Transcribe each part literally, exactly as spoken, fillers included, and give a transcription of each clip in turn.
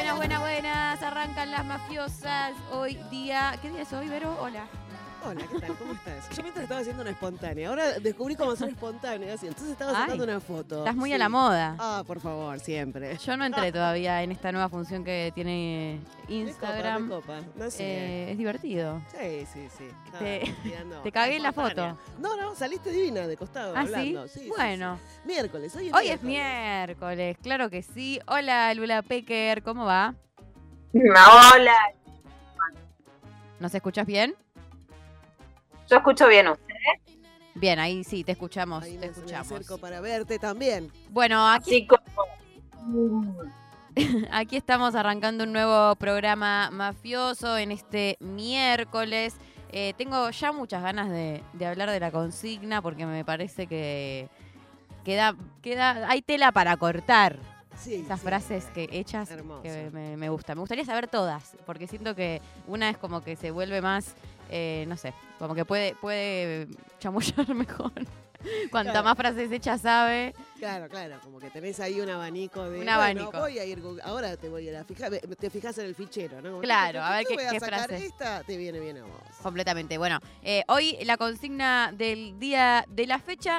Buenas, buenas, buenas. Arrancan las mafiosas. Hoy día... ¿Qué día es hoy, Vero? Hola. Hola, ¿qué tal? ¿Cómo estás? Yo mientras estaba haciendo una espontánea. Ahora descubrí cómo hacer espontáneas y entonces estaba sacando Ay, una foto. Estás muy Sí. a la moda. Ah, por favor, siempre. Yo no entré todavía en esta nueva función que tiene Instagram. Me copa, me copa. No sé. Eh, es divertido. Sí, sí, sí. Estaba Te, tirando te cagué en la espontánea. foto. No, no, saliste divina de costado ¿Ah, hablando. sí? Sí, sí, Bueno. sí. Miércoles, hoy es Hoy miércoles. es miércoles, claro que sí. Hola, Lula Pecker, ¿cómo va? Hola, ¿Nos escuchas bien? yo escucho bien. ¿Usted? Bien, ahí sí, te escuchamos, Ahí te me, me escuchamos. acerco para verte también. Bueno, aquí, Así como... aquí estamos arrancando un nuevo programa mafioso en este miércoles. Eh, tengo ya muchas ganas de, de hablar de la consigna porque me parece que queda, queda, hay tela para cortar. Sí, Esas sí. frases que hechas Hermoso. que me, me gustan. Me gustaría saber todas, porque siento que una es como que se vuelve más, eh, no sé, como que puede, puede chamullar mejor. Cuanta Claro. más frases hechas sabe. Claro, claro, como que tenés ahí un abanico de... Un bueno, abanico. voy a ir, ahora te voy a ir a fijar, te fijas en el fichero, ¿no? Como Claro, tú, a ver tú qué- voy a qué sacar frase. esta, te viene bien a vos. Completamente. Bueno, eh, hoy la consigna del día de la fecha.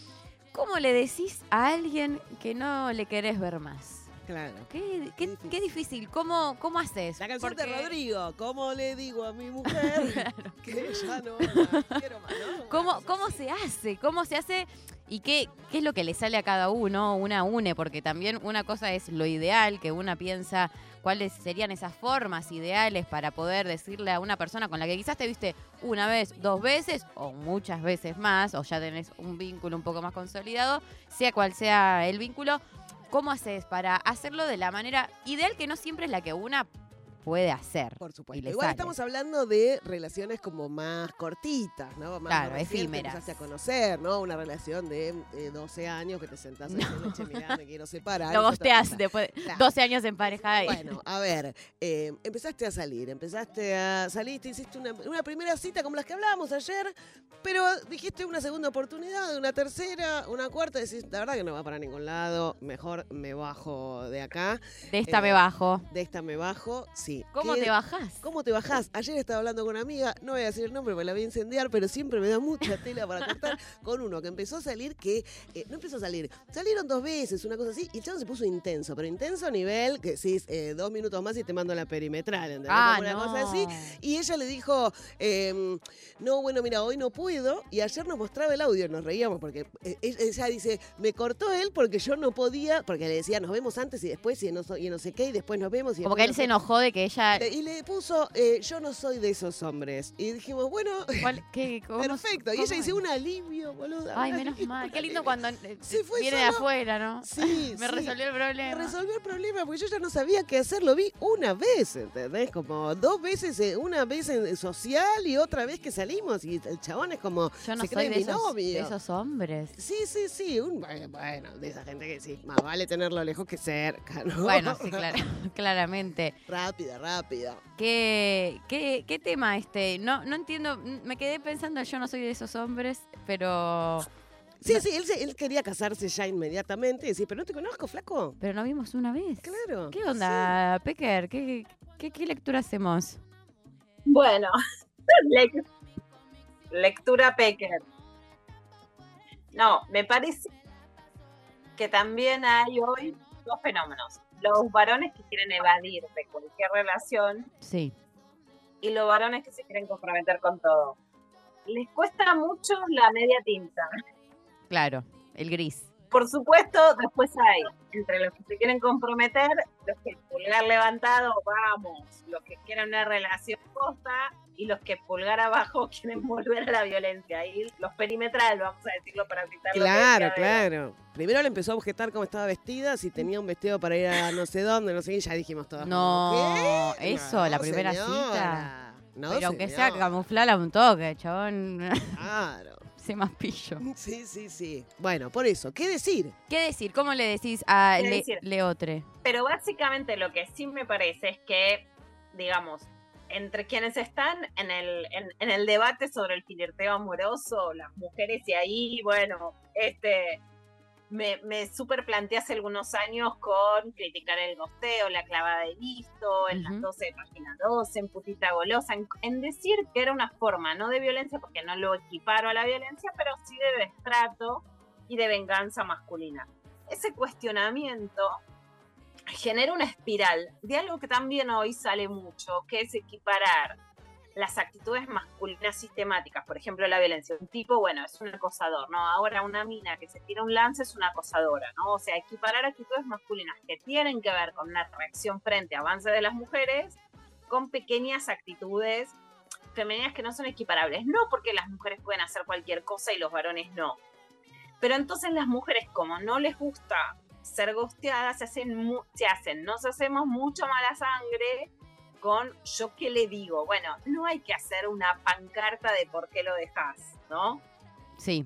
¿Cómo le decís a alguien que no le querés ver más? Claro. Qué, qué- difícil. qué difícil. ¿Cómo, cómo haces? La canción de Porque- Rodrigo, ¿cómo le digo a mi mujer que ya no la quiero más, ¿no? ¿Cómo, Una cosa ¿Cómo así. se hace? ¿Cómo se hace? ¿Y qué, qué es lo que le sale a cada uno? Una une, porque también una cosa es lo ideal, que una piensa cuáles serían esas formas ideales para poder decirle a una persona con la que quizás te viste una vez, dos veces o muchas veces más, o ya tenés un vínculo un poco más consolidado, sea cual sea el vínculo. ¿Cómo haces para hacerlo de la manera ideal que no siempre es la que una puede hacer? Por Y supuesto. le Igual sale. estamos hablando de relaciones como más cortitas, ¿no? Más Claro, recién te efímeras. empezaste a conocer, ¿no? Una relación de eh, doce años que te sentás y No. dices, che, mirá, me quiero separar. Lo es otra gosteás cosa. después de Claro. doce años en pareja. y- Bueno, a ver, eh, empezaste a salir, empezaste a salir, te hiciste una, una primera cita como las que hablábamos ayer, pero dijiste una segunda oportunidad, una tercera, una cuarta, decís, la verdad que no va para ningún lado, mejor me bajo de acá, De esta Eh, me bajo. de esta me bajo, sí. ¿Cómo ¿Qué- te bajás? ¿Cómo te bajás? Ayer estaba hablando con una amiga, no voy a decir el nombre porque la voy a incendiar, pero siempre me da mucha tela para cortar con uno que empezó a salir que, eh, no empezó a salir, salieron dos veces, una cosa así, y el chabón se puso intenso, pero intenso a nivel que decís, eh, dos minutos más y te mando la perimetral, ¿entendés? Ah, Como una no. cosa así. Y ella le dijo, eh, no, bueno, mira, hoy no puedo. Y ayer nos mostraba el audio, nos reíamos porque eh, ella dice, me cortó él porque yo no podía, porque le decía, nos vemos antes y después y no, so- y no sé qué, y después nos vemos. Y Como después que él no se sé- enojó de que ella... Y le puso, eh, yo no soy de esos hombres. Y dijimos, bueno, ¿Cuál- qué- cómo- perfecto. Y cómo ella dice, es? un alivio, boludo. Ay, un menos alivio, mal. un Qué lindo alivio. cuando eh, Se fue viene de solo. afuera, ¿no? Sí, Me sí. resolvió el Me problema. resolvió el problema porque yo ya no sabía qué hacer. Lo vi una vez, ¿entendés? Como dos veces, eh, una vez en social y otra vez que salimos. Y el chabón es como, Yo no se soy cree de mi esos, novio. de esos hombres. Sí, sí, sí. Un, bueno, de esa gente que sí, más vale tenerlo lejos que cerca, ¿no? Bueno, sí, claro, claramente. Rápida, rápida. ¿Qué, qué, qué tema este? No, no entiendo, me quedé pensando, yo no soy de esos hombres, pero... Sí, No. sí, él, se- él quería casarse ya inmediatamente y decir, pero no te conozco, flaco. Pero no vimos una vez. Claro. ¿Qué onda, Pecker? ¿Qué, qué, qué lectura hacemos? Bueno, lec- lectura Pecker. No, me parece que también hay hoy dos fenómenos. Los varones que quieren evadir de cualquier relación Sí. y los varones que se quieren comprometer con todo. Les cuesta mucho la media tinta. Claro, el gris. Por supuesto, después hay, entre los que se quieren comprometer, los que pulgar levantado, vamos, los que quieren una relación posta, y los que pulgar abajo quieren volver a la violencia. Y los perimetral, vamos a decirlo para citar lo que Claro, decía Vero. claro. Primero le empezó a objetar cómo estaba vestida, si tenía un vestido para ir a no sé dónde, no sé qué, y ya dijimos todas. No, ¿qué? eso, No, la primera señora. cita. No, Pero aunque sea señora. camuflarla un toque, chabón. Claro. Sé más pillo. Sí, sí, sí. Bueno, por eso, ¿qué decir? ¿Qué decir? ¿Cómo le decís a ¿Qué Le- decir? Leotre? Pero básicamente lo que sí me parece es que, digamos, entre quienes están en el, en, en el debate sobre el flirteo amoroso, las mujeres y ahí, bueno, este me, me súper planteé hace algunos años con criticar el gosteo, la clavada de visto, en uh-huh. las doce de página doce, en putita golosa, en, en decir que era una forma, no de violencia, porque no lo equiparo a la violencia, pero sí de destrato y de venganza masculina. Ese cuestionamiento genera una espiral de algo que también hoy sale mucho, que es equiparar las actitudes masculinas sistemáticas, por ejemplo la violencia. Un tipo, bueno, es un acosador, ¿no? Ahora una mina que se tira un lance es una acosadora, ¿no? O sea, equiparar actitudes masculinas que tienen que ver con una reacción frente a avances de las mujeres con pequeñas actitudes femeninas que no son equiparables. No porque las mujeres pueden hacer cualquier cosa y los varones no. Pero entonces las mujeres, como no les gusta ser gosteadas, se hacen, mu- se hacen, nos hacemos mucha mala sangre con yo qué le digo. Bueno, no hay que hacer una pancarta de por qué lo dejas, ¿no? Sí.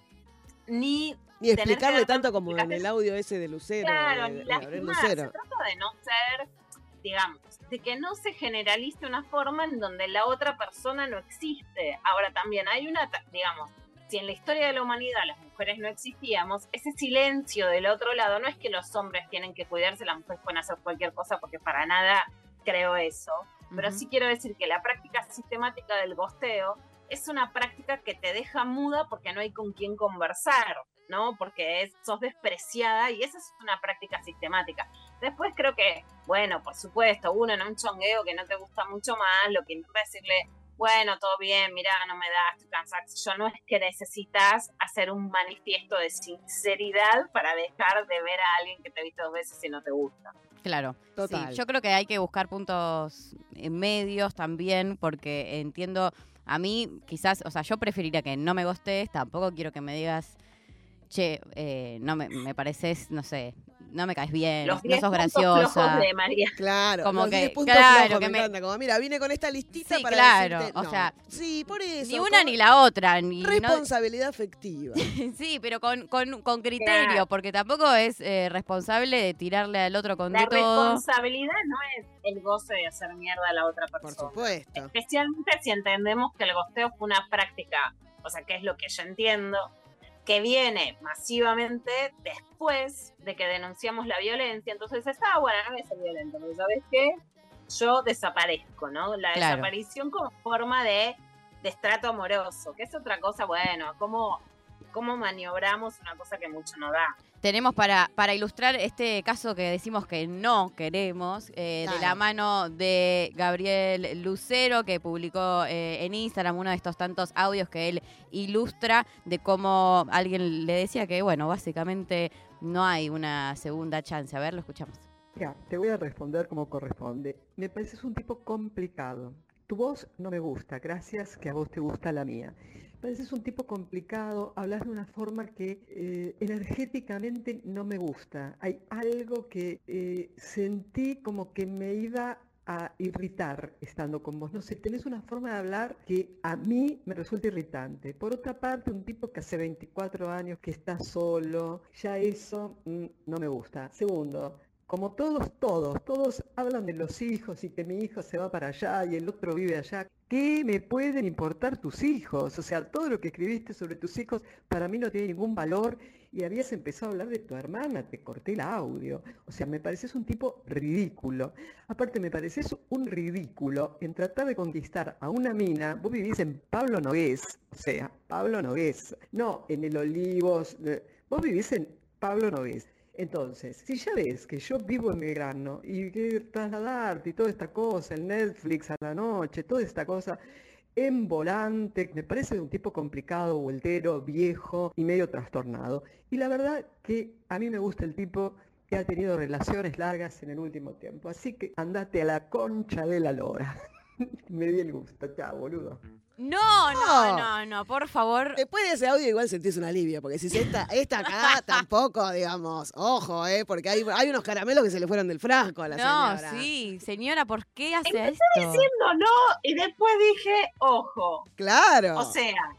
Ni, Ni explicarle tanto como en el audio ese de Lucero. Claro, de, ni de lastimar. Lucero. Se trata de no ser, digamos, de que no se generalice una forma en donde la otra persona no existe. Ahora también hay una, digamos, si en la historia de la humanidad las mujeres no existíamos, ese silencio del otro lado no es que los hombres tienen que cuidarse, las mujeres pueden hacer cualquier cosa, porque para nada creo eso, pero uh-huh. sí quiero decir que la práctica sistemática del gosteo es una práctica que te deja muda porque no hay con quién conversar, ¿no? Porque es, sos despreciada y esa es una práctica sistemática. Después creo que, bueno, por supuesto, uno en un chongueo que no te gusta mucho más, lo que intenta decirle, bueno, todo bien, mira, no me das, estoy cansada. Yo no es que necesitas hacer un manifiesto de sinceridad para dejar de ver a alguien que te viste dos veces y no te gusta. Claro, total. Sí, yo creo que hay que buscar puntos medios también, porque entiendo, a mí quizás, o sea, yo preferiría que no me gostees, tampoco quiero que me digas, che, eh, no me, me pareces, no sé, no me caes bien, los no sos graciosa. graciosa. De María. Claro, como los que, diez puntos claro, flojos, que me, me encanta, como mira, vine con esta listita sí, para claro, decirte, o no. sea, sí, por eso. ni una ni la otra, ni responsabilidad no... afectiva. Sí, pero con, con, con criterio, claro. Porque tampoco es eh, responsable de tirarle al otro con la de todo. La responsabilidad no es el goce de hacer mierda a la otra persona. Por supuesto. Especialmente si entendemos que el gosteo fue una práctica, o sea, que es lo que yo entiendo, que viene masivamente después de que denunciamos la violencia. Entonces está, bueno, no voy a ser violento, pero ¿sabes qué? Yo desaparezco, ¿no? La claro. desaparición como forma de destrato amoroso, que es otra cosa, bueno, cómo, cómo maniobramos una cosa que mucho no da. Tenemos para, para ilustrar este caso que decimos que no queremos, eh, de la mano de Gabriel Lucero, que publicó eh, en Instagram uno de estos tantos audios que él ilustra de cómo alguien le decía que, bueno, básicamente no hay una segunda chance. A ver, lo escuchamos. Mira, te voy a responder como corresponde. Me pareces un tipo complicado. Tu voz no me gusta, gracias que a vos te gusta la mía. Pareces un tipo complicado, hablas de una forma que eh, energéticamente no me gusta. Hay algo que eh, sentí como que me iba a irritar estando con vos. No sé, tenés una forma de hablar que a mí me resulta irritante. Por otra parte, un tipo que hace veinticuatro años que está solo, ya eso mm, no me gusta. Segundo, como todos, todos, todos hablan de los hijos y que mi hijo se va para allá y el otro vive allá. ¿Qué me pueden importar tus hijos? O sea, todo lo que escribiste sobre tus hijos para mí no tiene ningún valor y habías empezado a hablar de tu hermana, te corté el audio. O sea, me pareces un tipo ridículo. Aparte, me pareces un ridículo en tratar de conquistar a una mina. Vos vivís en Pablo Nogués, o sea, Pablo Nogués, no en el Olivos. Vos vivís en Pablo Nogués. Entonces, si ya ves que yo vivo en Belgrano y que trasladarte y toda esta cosa, el Netflix a la noche, toda esta cosa, en volante, me parece un tipo complicado, vueltero, viejo y medio trastornado. Y la verdad que a mí me gusta el tipo que ha tenido relaciones largas en el último tiempo. Así que andate a la concha de la lora. Me di el gusto, chao, boludo. No, no, no, no, por favor. Después de ese audio igual sentís un alivio, porque si esta, esta acá tampoco, digamos, ojo, eh, porque hay, hay unos caramelos que se le fueron del frasco a la no, señora. No, sí, señora, ¿por qué hace Empecé esto? diciendo no y después dije, ojo. Claro. O sea,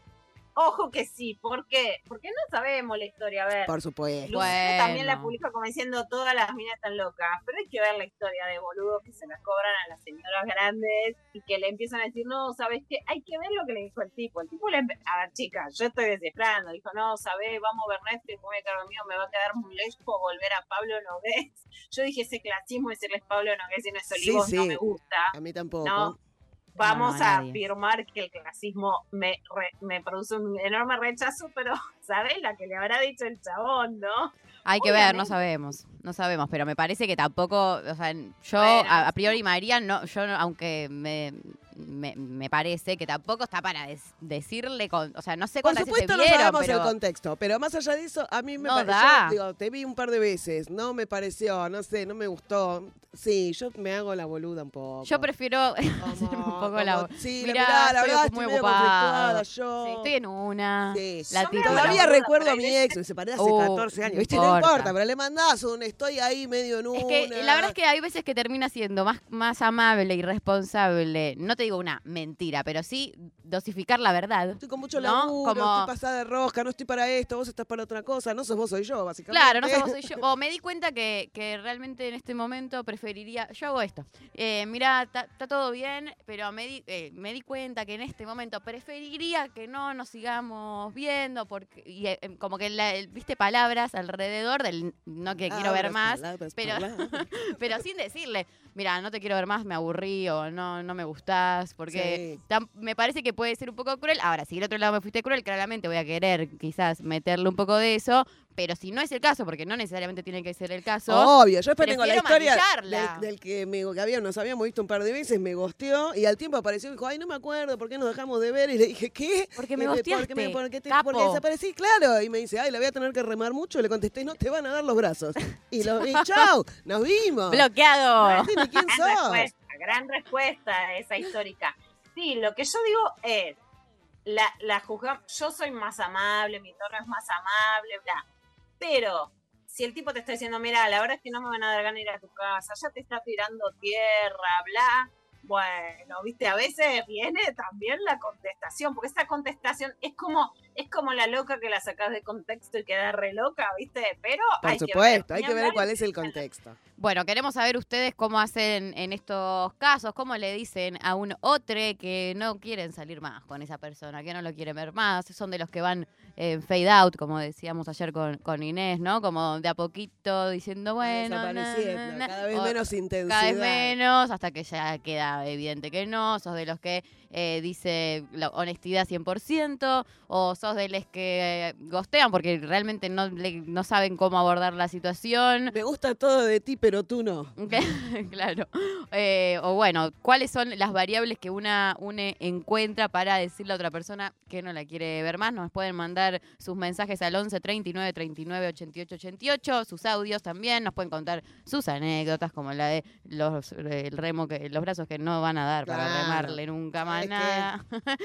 Ojo que sí, ¿por qué? Porque no sabemos la historia, a ver. Por supuesto. Lucía Bueno. también la publica como diciendo todas las minas están locas, pero hay que ver la historia de boludos que se las cobran a las señoras grandes y que le empiezan a decir, no, ¿sabes qué? Hay que ver lo que le dijo el tipo. El tipo le empe- a ver, chicas, yo estoy descifrando. Dijo, no, ¿sabés? Vamos a ver Netflix, voy a quedar mío, me va a quedar muy lejos volver a Pablo Nogués. Yo dije ese clasismo, decirles Pablo Nogués y no es Sí, Olivos, sí. no me gusta. A mí tampoco. No. Vamos No, a a nadie. afirmar que el clasismo me, re- me produce un enorme rechazo, pero ¿sabés la que le habrá dicho el chabón, no? Hay que ver, no Obviamente. sabemos, no sabemos, pero me parece que tampoco, o sea, yo Bueno, a, a priori María, no, yo no- aunque me, me, me parece que tampoco está para des- decirle, con, o sea, no sé Por cuántas veces supuesto se no vieron, sabemos pero el contexto, pero más allá de eso, a mí me No pareció, da. digo, te vi un par de veces, no me pareció, no sé, no me gustó. Sí, yo me hago la boluda un poco. yo prefiero hacerme un Como- poco la... como- Sí, Mirá, la, mirá, la estoy verdad, muy estoy medio ocupada. conflictuada yo. Sí, estoy en una. Sí. La Yo me tiro hago para- Todavía boluda, recuerdo a pero mi hay ex, me separé hace Uh, catorce años. no ¿Viste? No importa. importa, pero le mandás un estoy ahí medio en una. Es que la verdad es que hay veces que termina siendo más, más amable y responsable, no te digo una mentira, pero sí dosificar la verdad. Estoy con mucho ¿no? laburo, Como- estoy pasada de rosca, no estoy para esto, vos estás para otra cosa, no sos vos, soy yo, básicamente. Claro, no sé, vos soy yo. O me di cuenta que, que realmente en este momento preferiría. Yo hago esto. Eh, mira, está todo bien, pero me di, eh, me di cuenta que en este momento preferiría que no nos sigamos viendo. Porque, y eh, como que la- el- viste palabras alrededor del no que quiero ver Palabras, más, palabras, pero- palabras. pero sin decirle, mira, no te quiero ver más, me aburrí o no, no me gustás. Porque Sí. tam- me parece que puede ser un poco cruel. Ahora, si del otro lado me fuiste cruel, claramente voy a querer quizás meterle un poco de eso. Pero si no es el caso, porque no necesariamente tiene que ser el caso. Obvio, yo después tengo la prefiero historia maquillarla. del, del que, me, que había, nos habíamos visto un par de veces, me gosteó y al tiempo apareció y dijo, ay, no me acuerdo, ¿por qué nos dejamos de ver? Y le dije, ¿qué? Porque me Y le- gosteaste, Porque, me, porque, te- capo. porque desaparecí, claro. Y me dice, ay, la voy a tener que remar mucho. Y le contesté, no te van a dar los brazos. Y lo vi, chau, nos vimos. ¡Bloqueado! No sé ni quién Gran sos. respuesta, gran respuesta esa histórica. Sí, lo que yo digo es, la, la juzgamos, yo soy más amable, mi tono es más amable, bla. Pero si el tipo te está diciendo, mira, la verdad es que no me van a dar ganas de ir a tu casa, ya te está tirando tierra, bla. Bueno, viste, a veces viene también la contestación, porque esa contestación es como, es como la loca que la sacás de contexto y queda re loca, viste, pero Por hay supuesto, que ver, hay ni que ver hablar cuál y- es el contexto. Bueno, queremos saber ustedes cómo hacen en estos casos, cómo le dicen a un otro que no quieren salir más con esa persona, que no lo quieren ver más. Son de los que van en fade out, como decíamos ayer con, con Inés, ¿no? Como de a poquito diciendo, bueno, na, Desapareciendo, na, na. cada vez O- menos intensidad. cada vez menos, hasta que ya queda evidente que no. Sos de los que eh, dice la honestidad cien por ciento, o sos de los que eh, gostean porque realmente no, le- no saben cómo abordar la situación. Me gusta todo de ti, pero tú no. Claro. Eh, o bueno, ¿cuáles son las variables que una une encuentra para decirle a otra persona que no la quiere ver más? Nos pueden mandar sus mensajes al once treinta y nueve treinta y nueve ochenta y ocho ochenta y ocho, sus audios también, nos pueden contar sus anécdotas, como la de los el remo que los brazos que no van a dar para Claro. remarle nunca más ¿Sabes nada.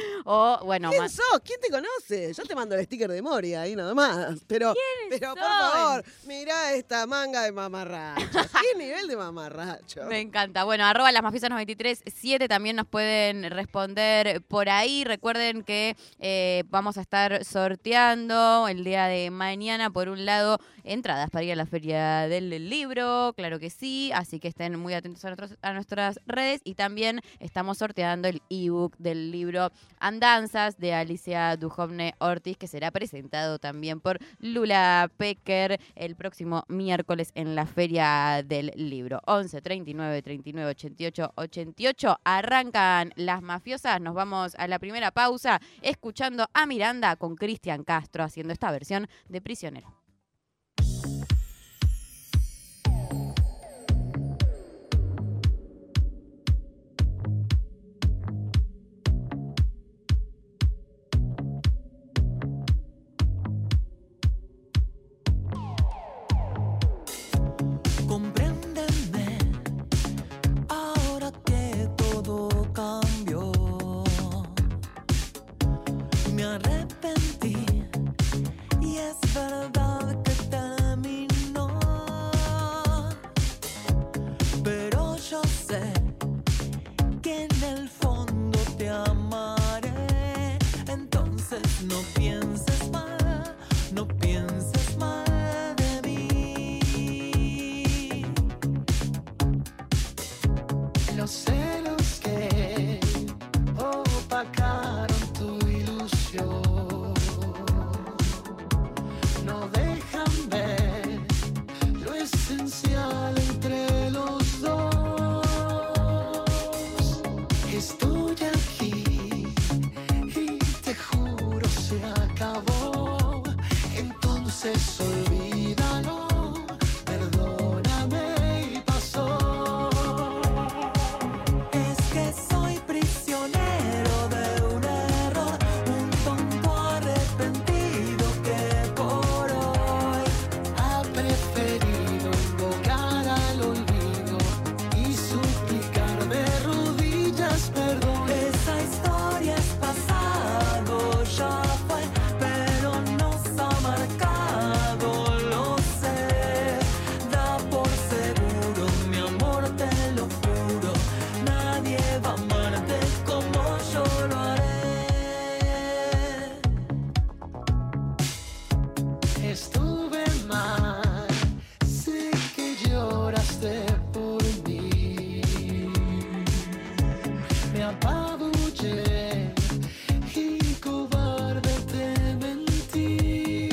O bueno, ¿Quién más sos? ¿Quién te conoce? Yo te mando el sticker de Moria ahí nada más. Pero, pero por son? favor, mirá esta manga de mamarracho. ¿Qué nivel de mamarracho? Me encanta. Bueno, arroba las mafiosas noventa y tres siete también nos pueden responder por ahí. Recuerden que eh, vamos a estar sorteando el día de mañana, por un lado, entradas para ir a la Feria del Libro, claro que sí, así que estén muy atentos a, nuestros- a nuestras redes, y también estamos sorteando el ebook del libro Andanzas de Alicia Duhovne Ortiz, que será presentado también por Lula Pecker el próximo miércoles en la Feria del Libro. once treinta y nueve treinta y nueve ochenta y ocho ochenta y ocho arrancan las mafiosas. Nos vamos a la primera pausa escuchando a Miranda con Cristian Castro haciendo esta versión de Prisionero. Compréndeme, ahora que todo cambió. Me arrepentí y es verdad. no pienses mal, no pienses mal de mí. Los celos que opacaron tu ilusión no dejan ver lo esencial entre los dos. Estoy aquí y te juro se acabó. Entonces olvídalo, perdóname y pasó. Es que soy prisionero de un error, un tonto arrepentido que por hoy ha preferido invocar al olvido y suplicar de rodillas perdón. Esa historia es pasado, ya fue, pero nos ha marcado, lo sé. Da por seguro, mi amor, te lo juro, nadie va a amarte como yo lo haré. Estuve mal, sé que lloraste por mí. Me apabullé y cobarde te mentí.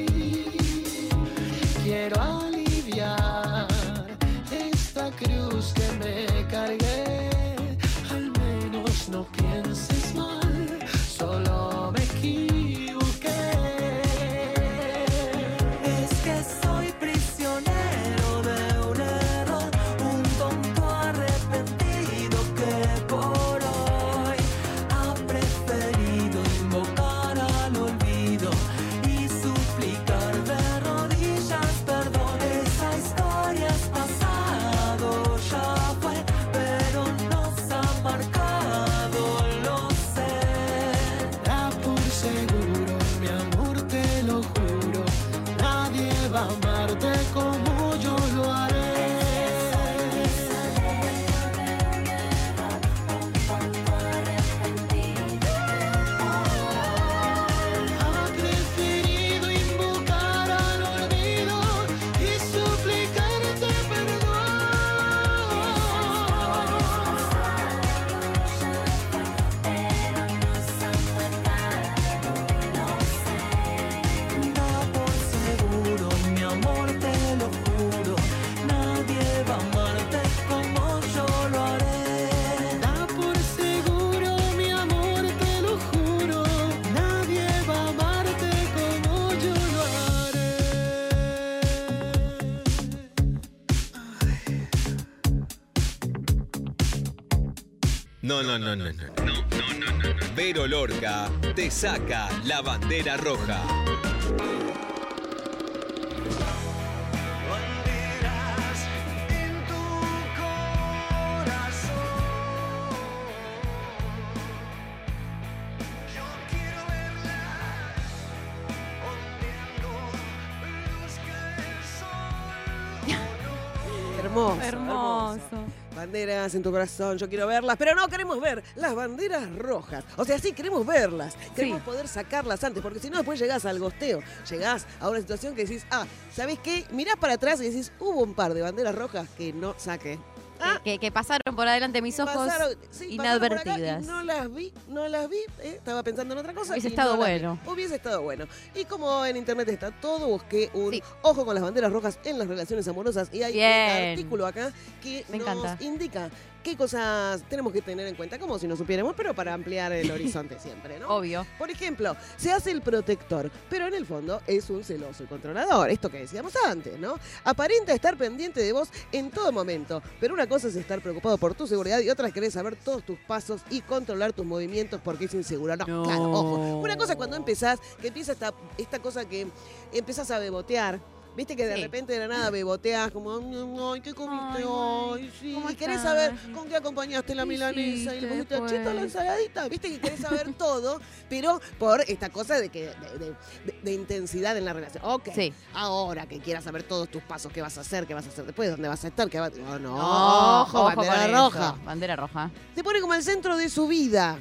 Quiero aliviar esta cruz que me cargué. Al menos no pienses mal, solo me equivoqué. Es que soy prisionero de un error, un tonto arrepentido que por hoy ha preferido invocar al olvido y suplicar de rodillas perdón. Esa historia es pasado, ya fue, pero nos ha marcado, lo sé. Da por seguro, mi amor, te lo juro, nadie va a amarte como yo lo haré. Ha preferido invocar al olvido y suplicarte perdón. Da por seguro, mi amor, te lo juro, nadie va a amarte como yo lo haré. Da por seguro, mi amor, te lo juro, nadie va a amarte como yo lo haré. No, no, no, no, no. Vero Lorca te saca la bandera roja. Banderas en tu corazón. Yo quiero verlas ondeando, luzca el sol. Hermoso. Hermoso. Banderas en tu corazón, yo quiero verlas, pero no queremos ver las banderas rojas. O sea, sí queremos verlas, queremos Sí. poder sacarlas antes, porque si no después llegás al gosteo, llegás a una situación que decís, ah, ¿sabés qué? Mirás para atrás y decís, hubo un par de banderas rojas que no saqué. Ah, Que, que pasaron por adelante mis ojos pasaron, sí, pasaron por acá inadvertidas. y no las vi, no las vi, eh, estaba pensando en otra cosa. Hubiese y estado no las vi. bueno. Hubiese estado bueno. Y como en internet está todo, busqué un Sí. ojo con las banderas rojas en las relaciones amorosas y hay Bien. un artículo acá que Me nos encanta. indica qué cosas tenemos que tener en cuenta, como si no supiéramos, pero para ampliar el horizonte siempre, ¿no? Obvio. Por ejemplo, se hace el protector, pero en el fondo es un celoso y controlador. Esto que decíamos antes, ¿no? Aparenta estar pendiente de vos en todo momento, pero una cosa es estar preocupado por tu seguridad y otra es querer saber todos tus pasos y controlar tus movimientos porque es inseguro. No, No. claro, ojo. Una cosa es cuando empezás, que empieza esta, esta cosa que empezás a bebotear. Viste que de Sí. repente de la nada beboteas como, ay, ¿qué comiste Ay, hoy? Sí. ¿cómo Y querés estás? saber con qué acompañaste la ¿Qué milanesa y le hiciste pusiste cheto a la después? ensaladita. Viste que querés saber todo, pero por esta cosa de que de, de- de- de intensidad en la relación. Ok, Sí. ahora que quieras saber todos tus pasos, qué vas a hacer, qué vas a hacer después, dónde vas a estar, qué vas no, no, No, ojo, bandera con roja. eso. Bandera roja. Te pone como el centro de su vida.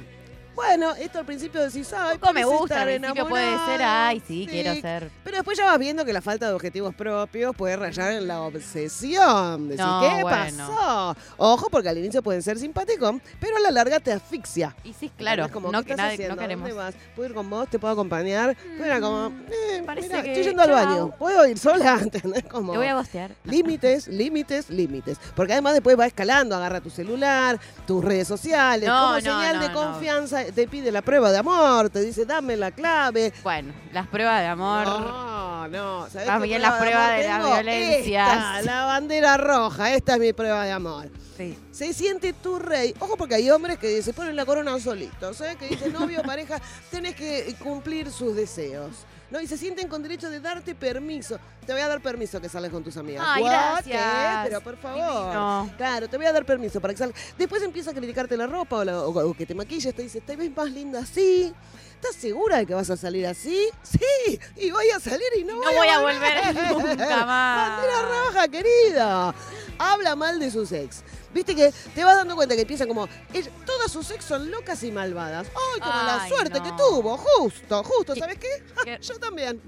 Bueno, esto al principio decís, ay, Poco me parece gusta, estar al principio puede ser, enamorada. ay, sí, quiero ser. Pero después ya vas viendo que la falta de objetivos propios puede rayar en la obsesión. Decís, No, ¿qué bueno. pasó? Ojo, porque al inicio pueden ser simpáticos, pero a la larga te asfixia. Y sí, claro, Es como, no, ¿qué que estás nadie, haciendo? no queremos. ¿Dónde vas? ¿Puedo ir con vos? ¿Te puedo acompañar? Era como, eh, parece mirá, que- estoy yendo al chao. baño. ¿Puedo ir sola? ¿Entendés? Como, Te voy a gostear. límites, límites, límites. Porque además después va escalando, agarra tu celular, tus redes sociales, No, como no, señal no, de no. confianza, te pide la prueba de amor, te dice, dame la clave. Bueno, las pruebas de amor. No, no. ¿Sabés Más qué bien las pruebas amor de la tengo? violencia. Esta, la bandera roja, esta es mi prueba de amor. Sí. Se siente tu rey. Ojo, porque hay hombres que se ponen la corona solitos, ¿eh? Que dicen, novio, pareja, tenés que cumplir sus deseos. ¿No? Y se sienten con derecho de darte permiso. Te voy a dar permiso que salgas con tus amigas. Ay, ¿What? gracias. ¿Qué? Pero por favor. Divino. Claro, te voy a dar permiso para que salgas. Después empieza a criticarte la ropa o, la- o- o que te maquilles. Te dice, ¿te ves más linda así? ¿Estás segura de que vas a salir así? Sí, y voy a salir y no, No voy, voy a a volver nunca más. Bandera roja, querida. Habla mal de sus ex. Viste que te vas dando cuenta que empiezan como, ella- todas sus ex son locas y malvadas. ¡Ay, qué mala Ay, suerte no. que tuvo! Justo, justo, ¿Qué- ¿sabes qué? qué? Yo también.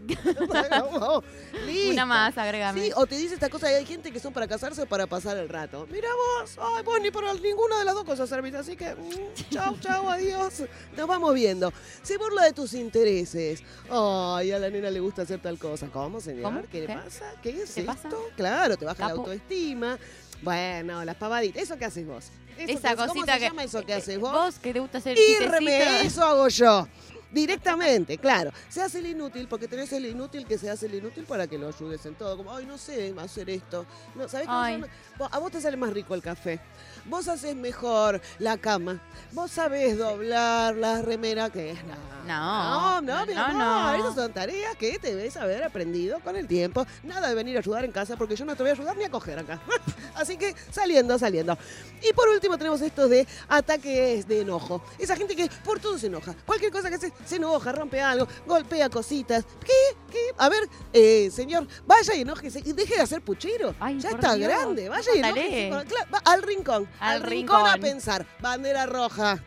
Como, listo. Una más, agrégame. Sí, o te dice esta cosa, y hay gente que son para casarse o para pasar el rato. Mira vos, ay, vos ni para ninguna de las dos cosas servís, así que mm, chau, chau, adiós. Nos vamos viendo. Se burla de tus intereses. Ay, a la nena le gusta hacer tal cosa. ¿Cómo, señor? ¿Cómo? ¿Qué le ¿Qué? pasa? ¿Qué es ¿Qué esto? pasa? Claro, te baja la Capo. autoestima. Bueno, las pavaditas. ¿Eso qué haces vos? Eso Esa que- ¿Cómo cosita se que. llama eso que haces vos? Vos que te gusta hacer Irme, chistecitos. eso hago yo. Directamente, claro. Se hace el inútil porque tenés el inútil que se hace el inútil para que lo ayudes en todo. Como, ay, no sé hacer esto. No, ¿sabés cómo Ay. se llama? Vos- A vos te sale más rico el café. Vos haces mejor la cama. Vos sabés doblar la remera que es nada. No, No, no, mi no, amor. no. Esas son tareas que debes haber aprendido con el tiempo. Nada de venir a ayudar en casa porque yo no te voy a ayudar ni a coger acá. Así que saliendo, saliendo. Y por último tenemos estos de ataques de enojo. Esa gente que por todo se enoja. Cualquier cosa que hace, se enoja, rompe algo, golpea cositas. ¿Qué? ¿Qué? A ver, eh, señor, vaya y enójese y deje de hacer puchero. Ay, ya por está Dios. grande. Vaya y Dale. enójese. con- claro, va al rincón. Al Al, rincón. a rincón. pensar. Bandera roja.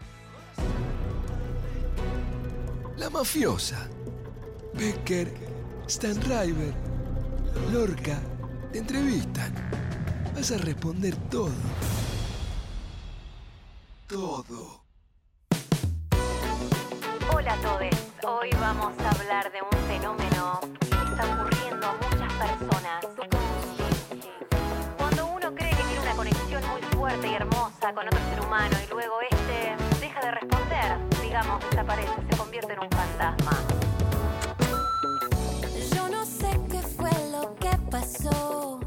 La mafiosa. Becker, Stanriver, Lorca, te entrevistan. Vas a responder todo. Todo. Hola a todos, hoy vamos a hablar de un fenómeno que le está ocurriendo a muchas personas. Cuando uno cree que tiene una conexión muy fuerte y hermosa con otro ser humano y luego este deja de responder, digamos, desaparece, se convierte en un fantasma. Yo no sé qué fue lo que pasó.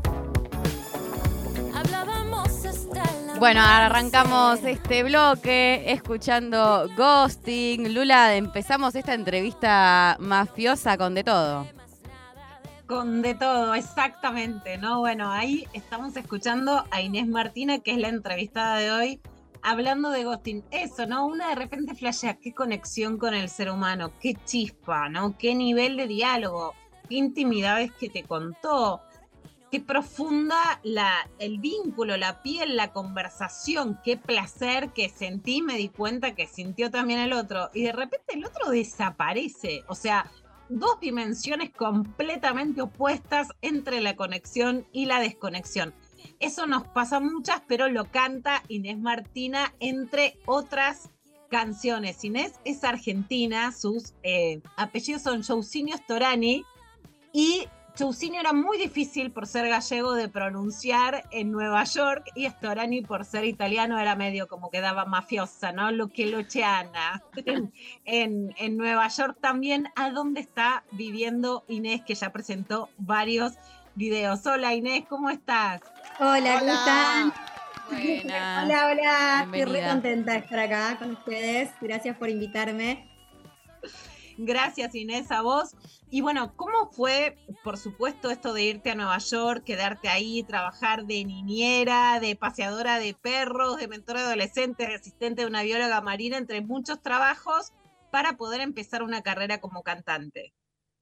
Hablábamos hasta la Bueno, arrancamos este bloque escuchando Ghosting. Lula, empezamos esta entrevista mafiosa con de todo. Con de todo, exactamente, ¿no? Bueno, ahí estamos escuchando a Inés Martina, que es la entrevistada de hoy, hablando de ghosting. Eso, ¿no? Una de repente flashea, qué conexión con el ser humano, qué chispa, ¿no? Qué nivel de diálogo, qué intimidades que te contó, qué profunda la, el vínculo, la piel, la conversación, qué placer que sentí, me di cuenta que sintió también el otro, y de repente el otro desaparece, o sea, dos dimensiones completamente opuestas entre la conexión y la desconexión. Eso nos pasa muchas, pero lo canta Inés Martina, entre otras canciones. Inés es argentina, sus eh, apellidos son Chousinho Storani, y Chousinho era muy difícil por ser gallego de pronunciar en Nueva York, y Storani por ser italiano era medio como que daba mafiosa, ¿no? Lo que Luciana. En, en, en Nueva York también, a donde está viviendo Inés, que ya presentó varios videos. Hola Inés, ¿cómo estás? Hola, ¿cómo están? Buena. Hola, hola. Estoy re Bienvenida. contenta de estar acá con ustedes. Gracias por invitarme. Gracias Inés, a vos. Y bueno, ¿cómo fue, por supuesto, esto de irte a Nueva York, quedarte ahí, trabajar de niñera, de paseadora de perros, de mentora de adolescentes, de asistente de una bióloga marina, entre muchos trabajos, para poder empezar una carrera como cantante?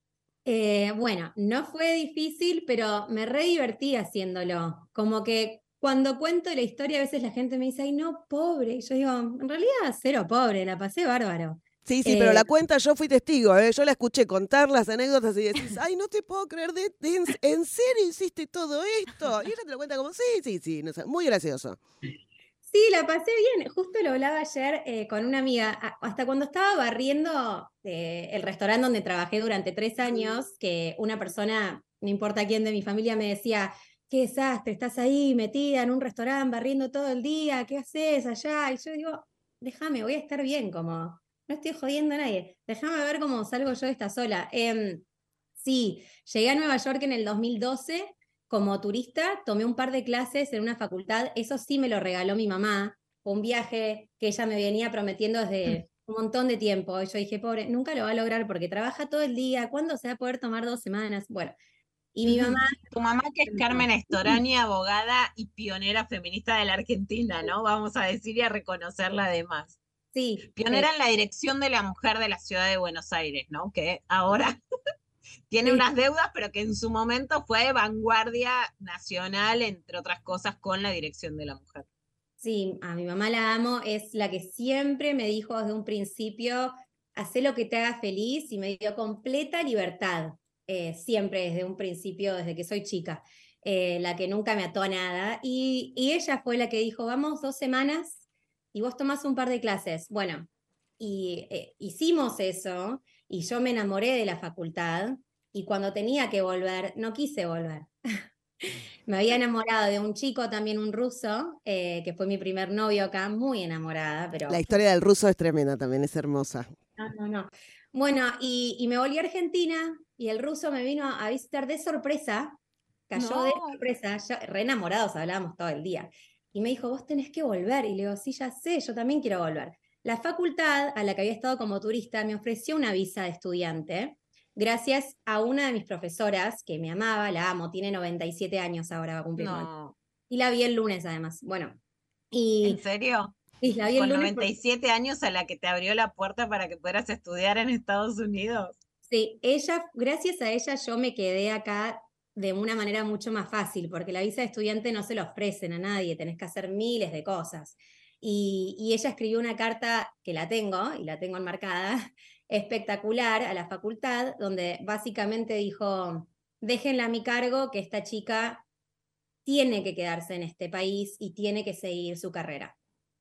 Eh, bueno, no fue difícil, pero me re divertí haciéndolo. Como que cuando cuento la historia, a veces la gente me dice, ay, no, pobre. Y yo digo, en realidad, cero pobre, la pasé bárbaro. Sí, sí, Eh, pero la cuenta yo fui testigo, ¿eh? Yo la escuché contar las anécdotas y decís, ay, no te puedo creer, de, de- en, ¿en serio hiciste todo esto? Y ella te lo cuenta como, sí, sí, sí, no sé, muy gracioso. Sí, la pasé bien. Justo lo hablaba ayer eh, con una amiga. A- Hasta cuando estaba barriendo eh, el restaurante donde trabajé durante tres años, que una persona, no importa quién de mi familia, me decía, qué desastre, estás ahí metida en un restaurante barriendo todo el día, ¿qué haces allá? Y yo digo, déjame, voy a estar bien, como, no estoy jodiendo a nadie. Déjame ver cómo salgo yo de esta sola. Em, sí, llegué a Nueva York en el dos mil doce como turista, tomé un par de clases en una facultad, eso sí me lo regaló mi mamá, un viaje que ella me venía prometiendo desde un montón de tiempo. Y yo dije, pobre, nunca lo va a lograr porque trabaja todo el día, ¿cuándo se va a poder tomar dos semanas? Bueno, y mi mamá... Tu mamá, que es Carmen Estorani, abogada y pionera feminista de la Argentina, ¿no? Vamos a decir y a reconocerla además. Sí, Pionera eh, en la dirección de la mujer de la ciudad de Buenos Aires, ¿no? Que ahora tiene sí. unas deudas, pero que en su momento fue vanguardia nacional, entre otras cosas, con la dirección de la mujer. Sí, a mi mamá la amo, es la que siempre me dijo desde un principio, hacé lo que te haga feliz y me dio completa libertad, eh, siempre desde un principio, desde que soy chica, eh, la que nunca me ató a nada. Y, y ella fue la que dijo, vamos dos semanas y vos tomás un par de clases. Bueno, y eh, hicimos eso y yo me enamoré de la facultad y cuando tenía que volver, no quise volver. Me había enamorado de un chico, también un ruso, eh, que fue mi primer novio acá, muy enamorada, pero... La historia del ruso es tremenda también, es hermosa. No, no, no. Bueno, y, y me volví a Argentina y el ruso me vino a visitar de sorpresa, cayó de No. sorpresa, ya, re enamorados hablábamos todo el día. Y me dijo, vos tenés que volver. Y le digo, sí, ya sé, yo también quiero volver. La facultad a la que había estado como turista me ofreció una visa de estudiante, gracias a una de mis profesoras que me amaba, la amo, tiene noventa y siete años ahora, va a cumplir noventa. No. Y la vi el lunes además. Bueno, ¿En y serio? sí, la vi el Con lunes. noventa y siete años, a la que te abrió la puerta para que puedas estudiar en Estados Unidos. Sí, ella, gracias a ella yo me quedé acá de una manera mucho más fácil, porque la visa de estudiante no se la ofrecen a nadie, tenés que hacer miles de cosas. Y, y ella escribió una carta que la tengo, y la tengo enmarcada, espectacular a la facultad, donde básicamente dijo, déjenla a mi cargo, que esta chica tiene que quedarse en este país y tiene que seguir su carrera.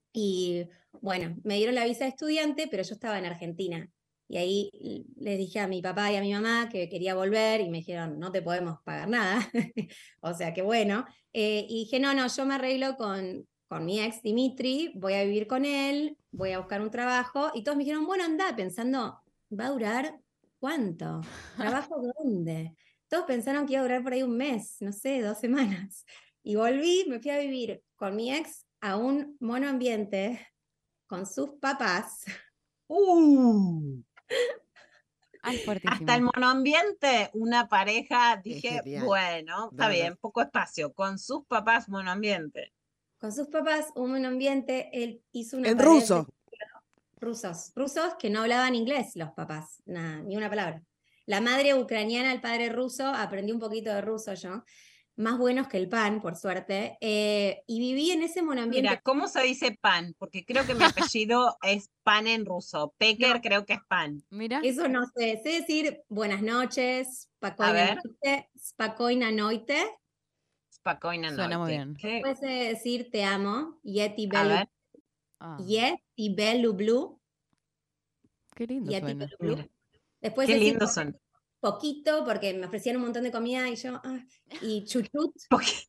Y bueno, me dieron la visa de estudiante, pero yo estaba en Argentina. Y ahí les dije a mi papá y a mi mamá que quería volver y me dijeron, no te podemos pagar nada. O sea que bueno. Eh, y dije, no, no, yo me arreglo con, con mi ex Dimitri, voy a vivir con él, voy a buscar un trabajo. Y todos me dijeron, bueno, anda, pensando, ¿va a durar cuánto? ¿Trabajo dónde? Todos pensaron que iba a durar por ahí un mes, no sé, dos semanas. Y volví, me fui a vivir con mi ex a un monoambiente con sus papás. Uh. Ay, Hasta el fuertísimo. monoambiente, una pareja, Es dije, genial. bueno, está No, no. bien, poco espacio, con sus papás monoambiente. Con sus papás, un monoambiente, él hizo una En pared ruso. de rusos, rusos que no hablaban inglés los papás, nada, ni una palabra. La madre ucraniana, el padre ruso, aprendí un poquito de ruso yo, más buenos que el pan, por suerte, eh, y viví en ese monoambiente. Mira, ¿cómo se dice pan? Porque creo que mi apellido es pan en ruso. Peker No. creo que es pan. Mira. Eso no sé, sé decir buenas noches, A spokojna ver. noite, spokojna noite. Spokojna Suena muy noite. bien. ¿Qué? Puedes decir te amo, yeti A belu, ver. Ah, yeti belu blue, qué lindo yeti suena. belu blue. Después Qué decir lindos son. poquito, porque me ofrecían un montón de comida y yo, ah, y chuchut. Poqui-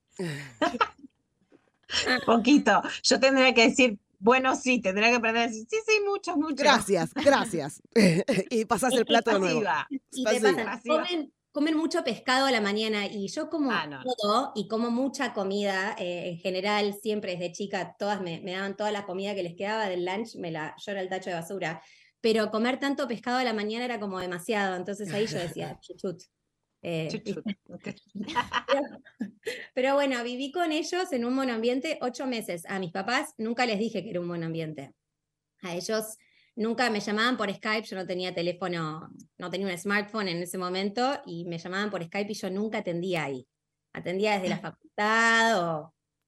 Poquito. Yo tendría que decir, bueno, sí, tendría que aprender a decir, sí, sí, mucho, mucho. Gracias, gracias. Y pasás el plato de nuevo. Pasiva. Y te Pasiva. pasan, Pasiva. comen, comen mucho pescado a la mañana y yo como Ah, no. todo y como mucha comida, eh, en general, siempre desde chica, todas me, me daban toda la comida que les quedaba del lunch, me la, yo era el tacho de basura, pero comer tanto pescado a la mañana era como demasiado, entonces ahí yo decía, chuchut. Eh, Chuchut. Ok. pero, pero bueno, viví con ellos en un monoambiente ocho meses. A mis papás nunca les dije que era un monoambiente. A ellos nunca me llamaban por Skype, yo no tenía teléfono, no tenía un smartphone en ese momento, y me llamaban por Skype y yo nunca atendía ahí. Atendía desde la facultad o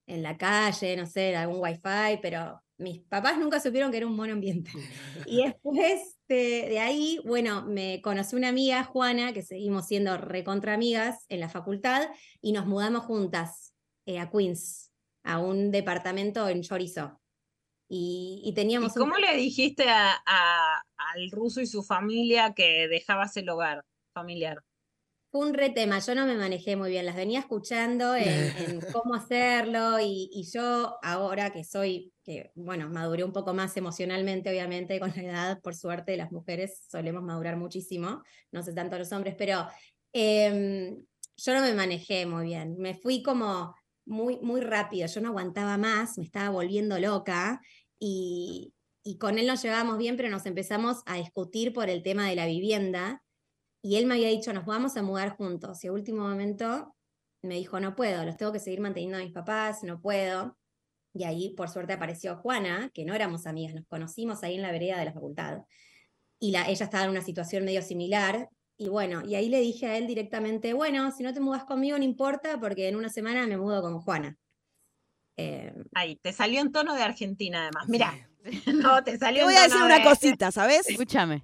en la calle, no sé, algún wifi, pero mis papás nunca supieron que era un monoambiente. Y después de, de ahí, bueno, me conocí una amiga, Juana, que seguimos siendo recontra amigas en la facultad, y nos mudamos juntas eh, a Queens, a un departamento en Chorizo. Y, y ¿Y teníamos un... cómo le dijiste a, a- al ruso y su familia que dejabas el hogar familiar? Fue un re tema, yo no me manejé muy bien, las venía escuchando en, en cómo hacerlo y, y yo ahora que soy, que bueno, maduré un poco más emocionalmente, obviamente, con la edad, por suerte, las mujeres solemos madurar muchísimo, no sé tanto los hombres, pero em, yo no me manejé muy bien, me fui como muy, muy rápido, yo no aguantaba más, me estaba volviendo loca y, y con él nos llevábamos bien, pero nos empezamos a discutir por el tema de la vivienda. Y él me había dicho, nos vamos a mudar juntos. Y a último momento me dijo, no puedo, los tengo que seguir manteniendo a mis papás, no puedo. Y ahí, por suerte, apareció Juana, que no éramos amigas, nos conocimos ahí en la vereda de la facultad. Y la, ella estaba en una situación medio similar. Y bueno, y ahí le dije a él directamente, bueno, si no te mudas conmigo no importa, porque en una semana me mudo con Juana. Eh, Ahí, te salió en tono de Argentina, además. Mirá, no, te salió Te voy en a tono decir una de- cosita, ¿sabes? Escúchame.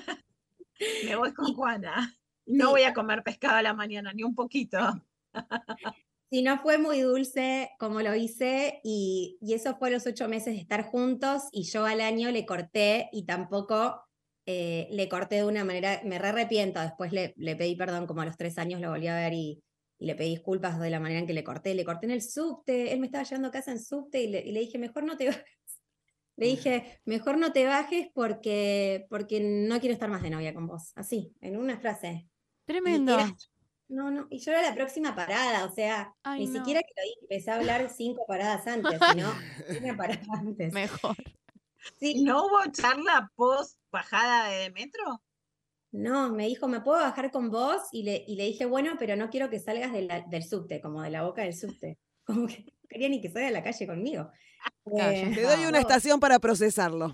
Me voy con Juana. No Sí. voy a comer pescado a la mañana, ni un poquito. Sí, no fue muy dulce como lo hice y, y eso fue los ocho meses de estar juntos y yo al año le corté y tampoco eh, le corté de una manera, me re arrepiento, después le, le pedí perdón, como a los tres años lo volví a ver y, y le pedí disculpas de la manera en que le corté, le corté en el subte, él me estaba llevando a casa en subte y le, y le dije, mejor no te bajes. Le dije, mejor no te bajes porque, porque no quiero estar más de novia con vos, así, en una frase. Y Tremendo. era no, no, y yo era la próxima parada, o sea, Ay, ni no. siquiera que lo dije, empecé a hablar cinco paradas antes, sino una parada antes. Mejor. Sí, ¿No hubo charla post bajada de metro? no, me dijo, ¿me puedo bajar con vos? Y le, y le dije, bueno, pero no quiero que salgas de la- del subte, como de la boca del subte. Como que no quería ni que salga a la calle conmigo. Claro, ya Eh, Te doy una no, estación para procesarlo.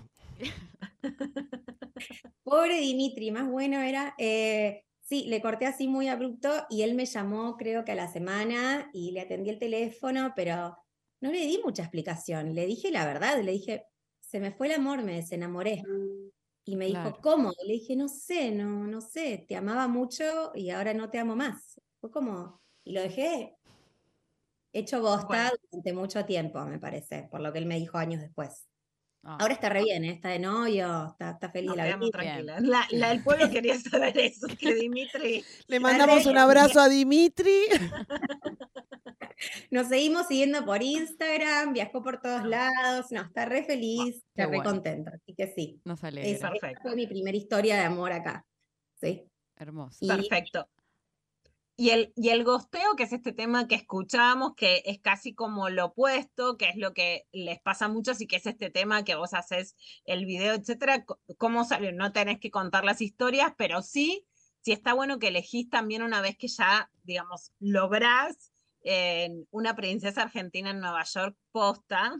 pobre Dimitri, más bueno era. eh, sí, le corté así muy abrupto y él me llamó creo que a la semana y le atendí el teléfono, pero no le di mucha explicación. Le dije la verdad, le dije, se me fue el amor, me desenamoré. Y me dijo, Claro. ¿cómo? Y le dije, no sé, no, no sé, te amaba mucho y ahora no te amo más. Fue como, y lo dejé hecho bosta Bueno. durante mucho tiempo, me parece, por lo que él me dijo años después. Ah. Ahora está re bien, ¿eh? Está de novio, está, está feliz Nos de la quedamos vida. tranquilas. La, la del pueblo quería saber eso, que Dimitri. Le mandamos un abrazo a Dimitri. Nos seguimos siguiendo por Instagram, viajó por todos lados, no, está re feliz, Qué está re bueno. contento, así que sí. Nos Esa, alegra. esa Perfecto. fue mi primera historia de amor acá. Sí. Hermoso. Y Perfecto. Y el, y el gosteo, que es este tema que escuchamos, que es casi como lo opuesto, que es lo que les pasa a muchos y que es este tema que vos haces el video, etcétera. c- ¿Cómo salió? No tenés que contar las historias, pero sí, sí está bueno que elegís también una vez que ya, digamos, lográs eh, una princesa argentina en Nueva York posta,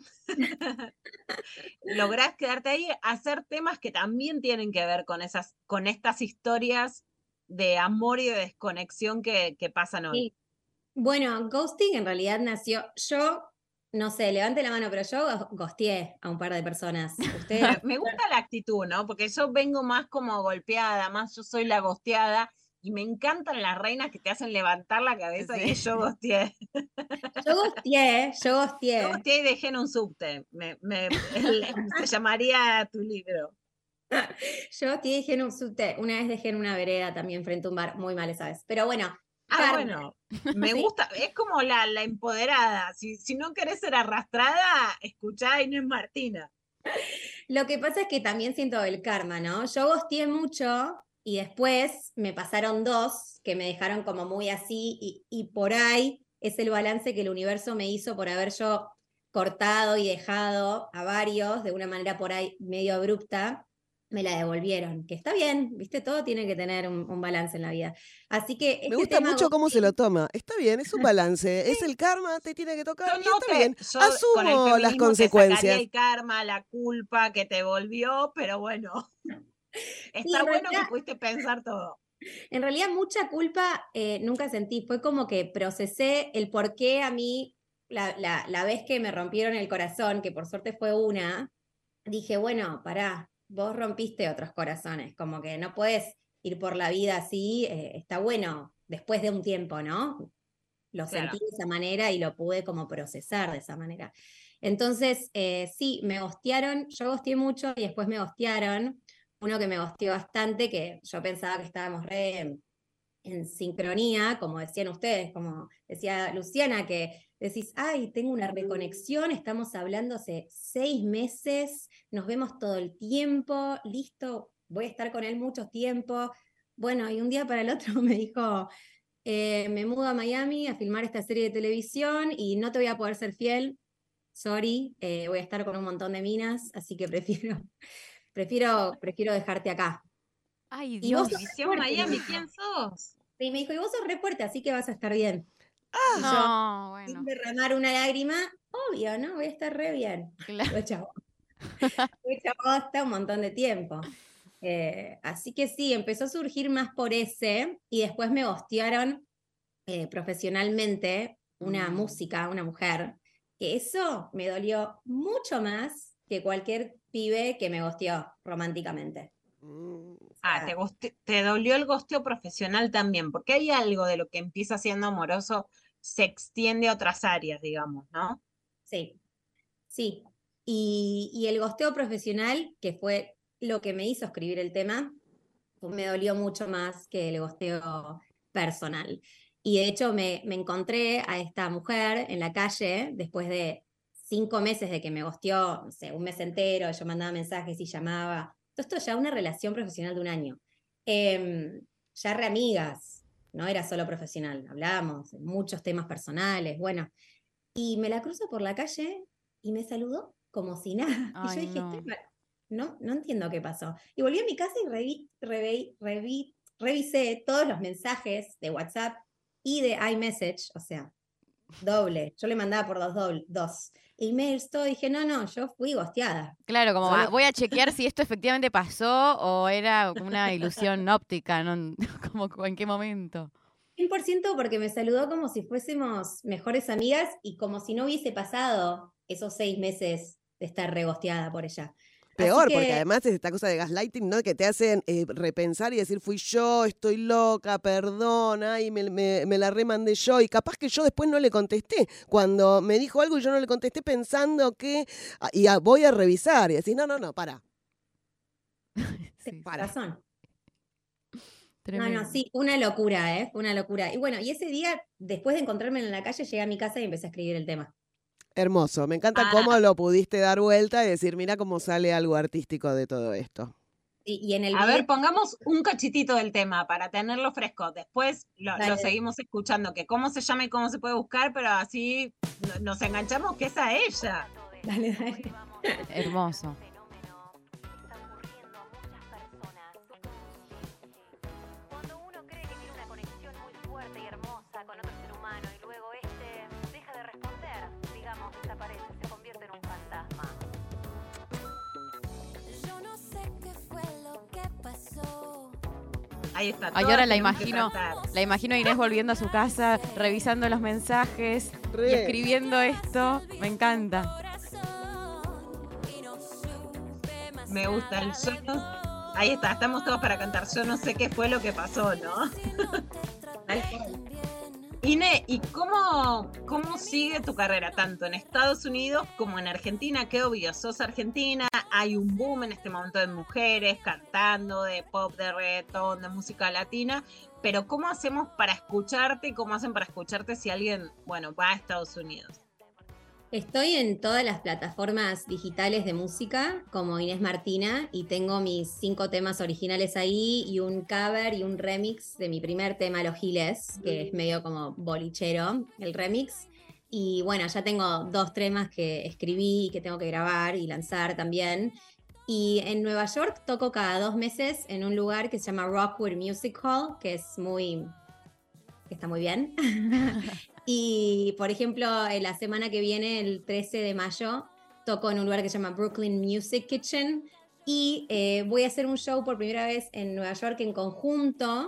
lográs quedarte ahí, hacer temas que también tienen que ver con esas, con estas historias de amor y de desconexión que, que pasan hoy. sí. Bueno, ghosting en realidad nació, yo, no sé, levante la mano, pero yo gho- ghosteé a un par de personas. Ustedes, Pero me gusta la actitud, ¿no? Porque yo vengo más como golpeada, más yo soy la gosteada, y me encantan las reinas que te hacen levantar la cabeza Sí. y es yo gosteé. yo ghosteé, yo Yo ghosteé. gosteé y dejé en un subte. Me, me- el- se llamaría tu libro. Yo ghosteé y dejé en un subte, una vez dejé en una vereda también frente a un bar, muy mal esa vez. Pero bueno, Ah, karma. bueno, me Sí. gusta, es como la, la empoderada. Si, si no querés ser arrastrada, escuchá a Inés Martina. Lo que pasa es que también siento el karma, ¿no? Yo ghosteé mucho y después me pasaron dos que me dejaron como muy así y, y por ahí es el balance que el universo me hizo por haber yo cortado y dejado a varios de una manera por ahí medio abrupta, me la devolvieron, que está bien, ¿viste? Todo tiene que tener un, un balance en la vida. Así que este Me gusta tema mucho cómo se ghosting- lo toma. Está bien, es un balance. Es el karma, te tiene que tocar. Yo Y no está te- bien. yo con el Asumo las feminismo te sacaría consecuencias. el karma, la culpa que te volvió, pero bueno, está en bueno que realidad- pudiste pensar todo. En realidad mucha culpa eh, nunca sentí, fue como que procesé el por qué a mí la, la, la vez que me rompieron el corazón, que por suerte fue una, dije, bueno, pará, vos rompiste otros corazones, como que no puedes ir por la vida así, eh, está bueno después de un tiempo, ¿no? Lo Claro. sentí de esa manera y lo pude como procesar de esa manera. Entonces, eh, sí, me gostearon, yo gosteé mucho y después me gostearon, uno que me gosteó bastante, que yo pensaba que estábamos re en, en sincronía, como decían ustedes, como decía Luciana, que decís, ay, tengo una reconexión, estamos hablando hace seis meses, nos vemos todo el tiempo, listo, voy a estar con él mucho tiempo. Bueno, y un día para el otro me dijo, eh, me mudo a Miami a filmar esta serie de televisión y no te voy a poder ser fiel, sorry, eh, voy a estar con un montón de minas, así que prefiero, prefiero, prefiero dejarte acá. Ay, Y vos Dios. sos re Televisión fuerte, me Miami, dijo. ¿quién sos? Y me dijo, y vos sos re fuerte, así que vas a estar bien. Y yo, No, sin bueno. derramar una lágrima, obvio, ¿no? Voy a estar re bien. Claro. Lo chavo. Lo chavo hasta un montón de tiempo. Eh, así que sí, empezó a surgir más por ese, y después me gostearon eh, profesionalmente una Mm. música, una mujer, que eso me dolió mucho más que cualquier pibe que me gosteó románticamente. Mm. Ah, te, goste- te dolió el gosteo profesional también, porque hay algo de lo que empieza siendo amoroso, se extiende a otras áreas, digamos, ¿no? Sí, sí. Y, y el gosteo profesional, que fue lo que me hizo escribir el tema, me dolió mucho más que el gosteo personal. Y de hecho me, me encontré a esta mujer en la calle después de cinco meses de que me gosteó, no sé, un mes entero, yo mandaba mensajes y llamaba. Todo esto ya una relación profesional de un año. Em, ya re amigas, no era solo profesional, hablábamos de muchos temas personales, bueno. Y me la cruzo por la calle y me saludó como si nada. Y yo Ay, dije, no. estoy mal. No, no entiendo qué pasó. Y volví a mi casa y revi- revi- revi- revisé todos los mensajes de WhatsApp y de iMessage, o sea, doble. Yo le mandaba por dos, doble, dos emails, todo. Dije, no, no, yo fui gosteada. Claro, como Solo- ah, voy a chequear si esto efectivamente pasó o era una ilusión óptica, ¿no? Como en qué momento. cien por ciento porque me saludó como si fuésemos mejores amigas y como si no hubiese pasado esos seis meses de estar regosteada por ella. Peor, Así porque que, además es esta cosa de gaslighting, ¿no? Que te hacen eh, repensar y decir, fui yo, estoy loca, perdona, y me, me, me la remandé yo. Y capaz que yo después no le contesté. Cuando me dijo algo y yo no le contesté pensando que... ah, Y ah, voy a revisar y decir, no, no, no, para. tenés Para. razón. No, Tremendo. no, sí, una locura, ¿eh? Una locura. Y bueno, y ese día, después de encontrarme en la calle, llegué a mi casa y empecé a escribir el tema. Hermoso. Me encanta Ah. cómo lo pudiste dar vuelta y decir, mira cómo sale algo artístico de todo esto. Y, y en el A video, ver, pongamos un cachitito del tema para tenerlo fresco. Después lo, Dale. lo seguimos escuchando, que cómo se llama y cómo se puede buscar, pero así no- nos enganchamos que es a ella. dale, dale. Hermoso. Cuando uno cree que tiene una conexión muy fuerte y hermosa con otro ser humano y luego este deja de responder, digamos, desaparece, se convierte en un fantasma. Yo no sé qué fue lo que pasó. Ahí está. Ay, todas ahora la tenemos que imagino, tratar. la imagino a Inés volviendo a su casa, revisando los mensajes y Re. escribiendo esto. Me encanta. Y no supe más Me gusta el yo nada no- Ahí está, estamos todos para cantar. Yo no sé qué fue lo que pasó, ¿no? Tal cual. Ine, ¿y cómo, cómo sigue tu carrera tanto en Estados Unidos como en Argentina? Que obvio, sos argentina, hay un boom en este momento de mujeres cantando, de pop, de reggaetón, de música latina, pero ¿cómo hacemos para escucharte y cómo hacen para escucharte si alguien, bueno, va a Estados Unidos? Estoy en todas las plataformas digitales de música, como Inés Martina, y tengo mis cinco temas originales ahí y un cover y un remix de mi primer tema, Los Giles, que es medio como bolichero, el remix. Y bueno, ya tengo dos temas que escribí y que tengo que grabar y lanzar también. Y en Nueva York toco cada dos meses en un lugar que se llama Rockwood Music Hall, que es muy... que está muy bien. Y, por ejemplo, en la semana que viene, el trece de mayo, toco en un lugar que se llama Brooklyn Music Kitchen y eh, voy a hacer un show por primera vez en Nueva York en conjunto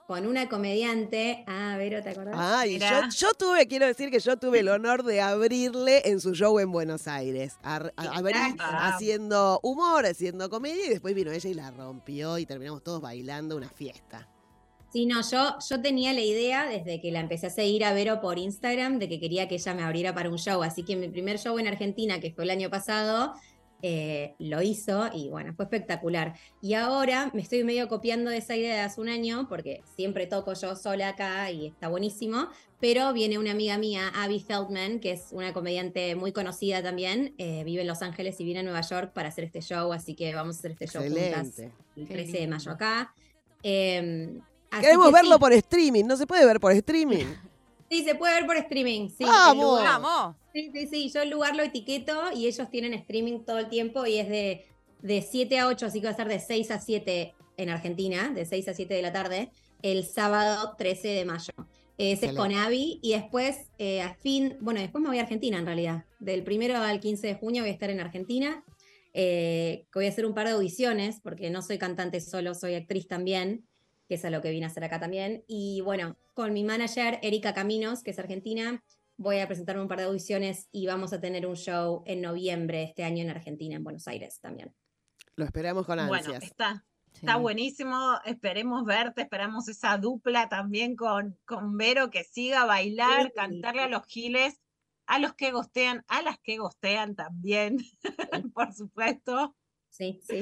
con una comediante. Ah, Vero, ¿te acordás? Ah, y yo, Mirá. yo tuve, quiero decir que yo tuve el honor de abrirle en su show en Buenos Aires. A, a- abrí Ah. haciendo humor, haciendo comedia, y después vino ella y la rompió y terminamos todos bailando una fiesta. Sí, no, yo, yo tenía la idea desde que la empecé a seguir a Vero por Instagram de que quería que ella me abriera para un show. Así que mi primer show en Argentina, que fue el año pasado, eh, lo hizo y bueno, fue espectacular. Y ahora me estoy medio copiando de esa idea de hace un año, porque siempre toco yo sola acá y está buenísimo, pero viene una amiga mía, Abby Feldman, que es una comediante muy conocida también, eh, vive en Los Ángeles y viene a Nueva York para hacer este show, así que vamos a hacer este show juntas Excelente. el Qué trece de lindo. mayo acá. Eh, así Queremos que verlo sí. por streaming, no se puede ver por streaming. Sí, se puede ver por streaming. Sí, ¡Vamos! el lugar- ¡Vamos! Sí, sí, sí. Yo el lugar lo etiqueto y ellos tienen streaming todo el tiempo y es de, de siete a ocho, así que va a ser de seis a siete en Argentina, de seis a siete de la tarde, el sábado trece de mayo. Ese es con Excelente. Abby y después, eh, a fin, bueno, después me voy a Argentina en realidad. Del primero al quince de junio voy a estar en Argentina. Eh, que voy a hacer un par de audiciones, porque no soy cantante solo, soy actriz también, que es a lo que vine a hacer acá también. Y bueno, con mi manager, Erika Caminos, que es argentina, voy a presentarme un par de audiciones y vamos a tener un show en noviembre de este año en Argentina, en Buenos Aires también. Lo esperamos con Bueno, ansias. está, Sí. está buenísimo. Esperemos verte, esperamos esa dupla también con, con Vero, que siga a bailar, Sí. cantarle a los giles, a los que gostean, a las que gostean también, por supuesto. Sí, sí.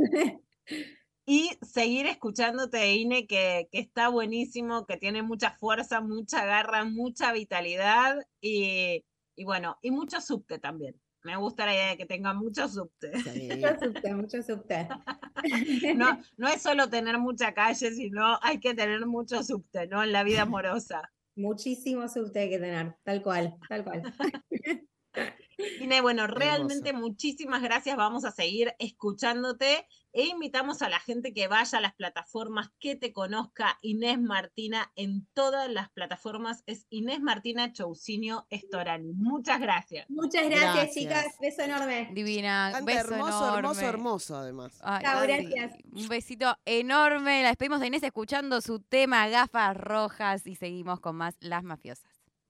Y seguir escuchándote, Ine, que, que está buenísimo, que tiene mucha fuerza, mucha garra, mucha vitalidad y, y bueno, y mucho subte también. Me gusta la idea de que tenga mucho subte. Sí. Mucho subte, mucho subte. No, no es solo tener mucha calle, sino hay que tener mucho subte, ¿no? En la vida amorosa. Muchísimo subte hay que tener, tal cual, tal cual. Ine, bueno, realmente muchísimas gracias. Vamos a seguir escuchándote e invitamos a la gente que vaya a las plataformas, que te conozca. Inés Martina en todas las plataformas es Inés Martina Chousinho Storani. Muchas gracias. Muchas gracias, Gracias. chicas. Beso enorme. Divina, Canta beso hermoso, enorme. hermoso, hermoso, además. Ay, Chao, sí. gracias. Un besito enorme. La despedimos de Inés escuchando su tema Gafas Rojas y seguimos con más Las Mafiosas.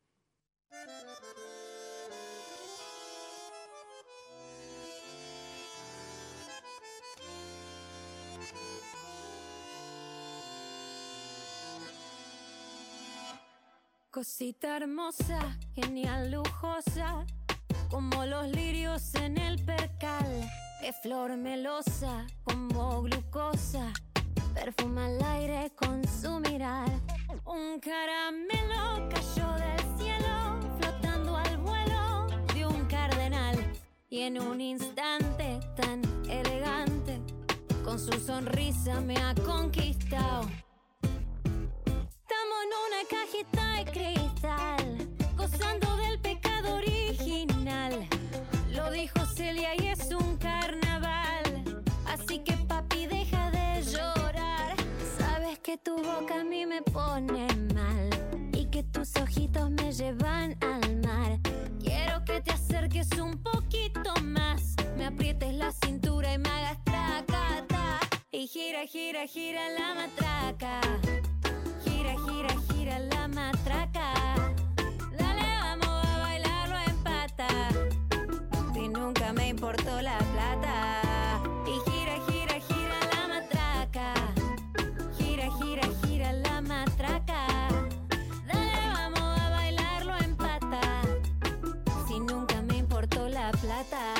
Cosita hermosa, genial, lujosa, como los lirios en el percal. Es flor melosa, como glucosa, perfuma el aire con su mirar. Un caramelo cayó del cielo, flotando al vuelo de un cardenal. Y en un instante tan elegante, con su sonrisa me ha conquistado. Estamos en una cajita de cristal, gozando del pecado original. Lo dijo Celia y es un carnaval, así que papi deja de llorar. Sabes que tu boca a mí me pone mal y que tus ojitos me llevan al mar. Quiero que te acerques un poquito más, me aprietes la cintura y me hagas tracata. Y gira, gira, gira la matraca. Gira, gira, gira la matraca. Dale, vamos a bailarlo en pata. Si nunca me importó la plata. Y gira, gira, gira la matraca. Gira, gira, gira la matraca. Dale, vamos a bailarlo en pata. Si nunca me importó la plata.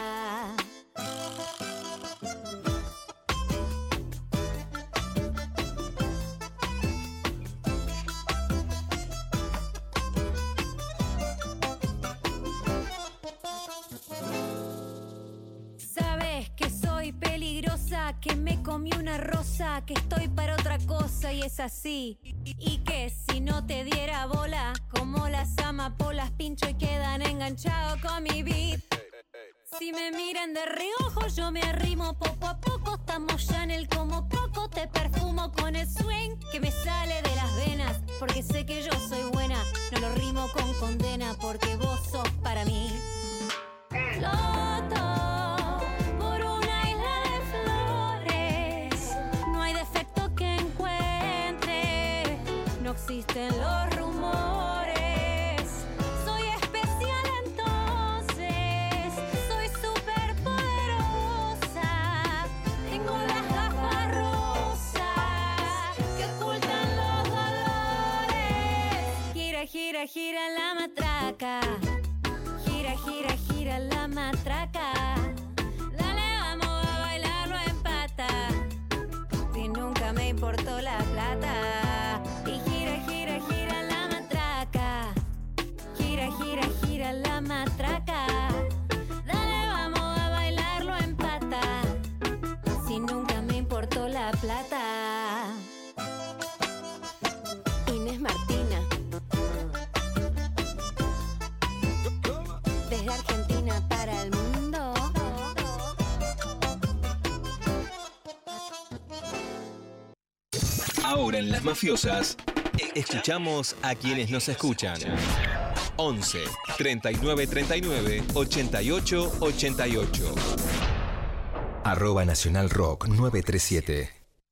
Sabes que soy peligrosa, que me comí una rosa, que estoy para otra cosa y es así. Y que si no te diera bola, como las amapolas pincho y quedan enganchados con mi beat. Si me miran de reojo yo me arrimo poco a poco, estamos ya en el como coco, te perfumo con el swing que me sale de las venas, porque sé que yo soy buena, no lo rimo con condena, porque vos sos para mí. Floto por una isla de flores, no hay defecto que encuentre. gira, gira la matraca. Gira, gira, gira la matraca. Dale, vamos a bailarlo en pata. Si nunca me importó la plata. Y gira, gira, gira la matraca. Gira, gira, gira la matraca. Dale, vamos a bailarlo en pata. Si nunca me importó la plata. Inés Martina. Desde Argentina para el mundo. Ahora en Las Mafiosas, escuchamos a quienes nos escuchan. once, treinta y nueve, treinta y nueve, ochenta y ocho, ochenta y ocho. Arroba Nacional Rock nueve tres siete.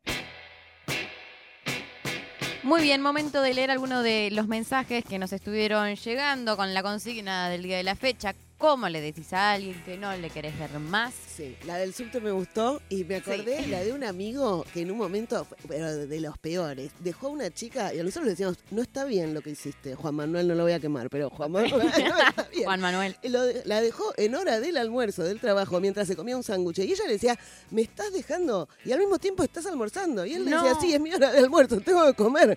Muy bien, momento de leer algunos de los mensajes que nos estuvieron llegando con la consigna del día de la fecha. ¿Cómo le decís a alguien que no le querés ver más? Sí, la del subte me gustó y me acordé Sí. la de un amigo que en un momento, pero de los peores, dejó a una chica y a nosotros le decíamos, no está bien lo que hiciste, Juan Manuel, no lo voy a quemar, pero Juan Manuel no está bien. Juan Manuel. Y lo de- la dejó en hora del almuerzo, del trabajo, mientras se comía un sándwich. Y ella le decía, me estás dejando y al mismo tiempo estás almorzando. Y él le No. decía, sí, es mi hora de almuerzo, tengo que comer.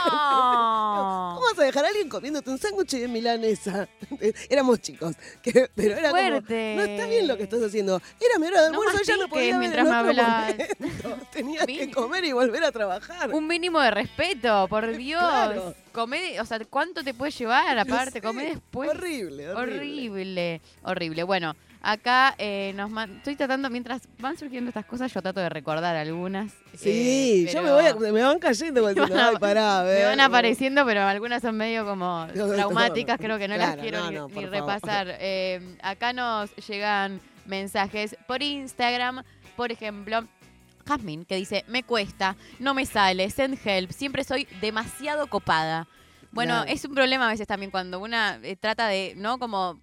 ¡No! ¿Cómo vas a dejar a alguien comiéndote un sándwich de milanesa? Éramos chicos, que- pero era como, Fuerte. no está bien lo que estás haciendo. Era mi hora de No almuerzo, ya no mastiques podía ver mientras en me otro hablas. momento. Tenía que Min- comer y volver a trabajar. Un mínimo de respeto, por Dios. Claro. Comé, o sea, ¿cuánto te puede llevar aparte? Sí, Comé después. horrible, horrible. Horrible, horrible. Bueno, acá eh, nos man- estoy tratando, mientras van surgiendo estas cosas, yo trato de recordar algunas. Sí, eh, yo pero me voy a, me van cayendo como Me diciendo, van a- ay, pará, a ver. me van apareciendo, pero algunas son medio como No, no, traumáticas, no. creo que no Claro, las quiero no, ni, no, ni por favor. repasar. Eh, acá nos llegan mensajes por Instagram, por ejemplo. Jazmín, que dice, me cuesta, no me sale, send help, siempre soy demasiado copada. Bueno, Claro. es un problema a veces también cuando una eh, trata de, ¿no? Como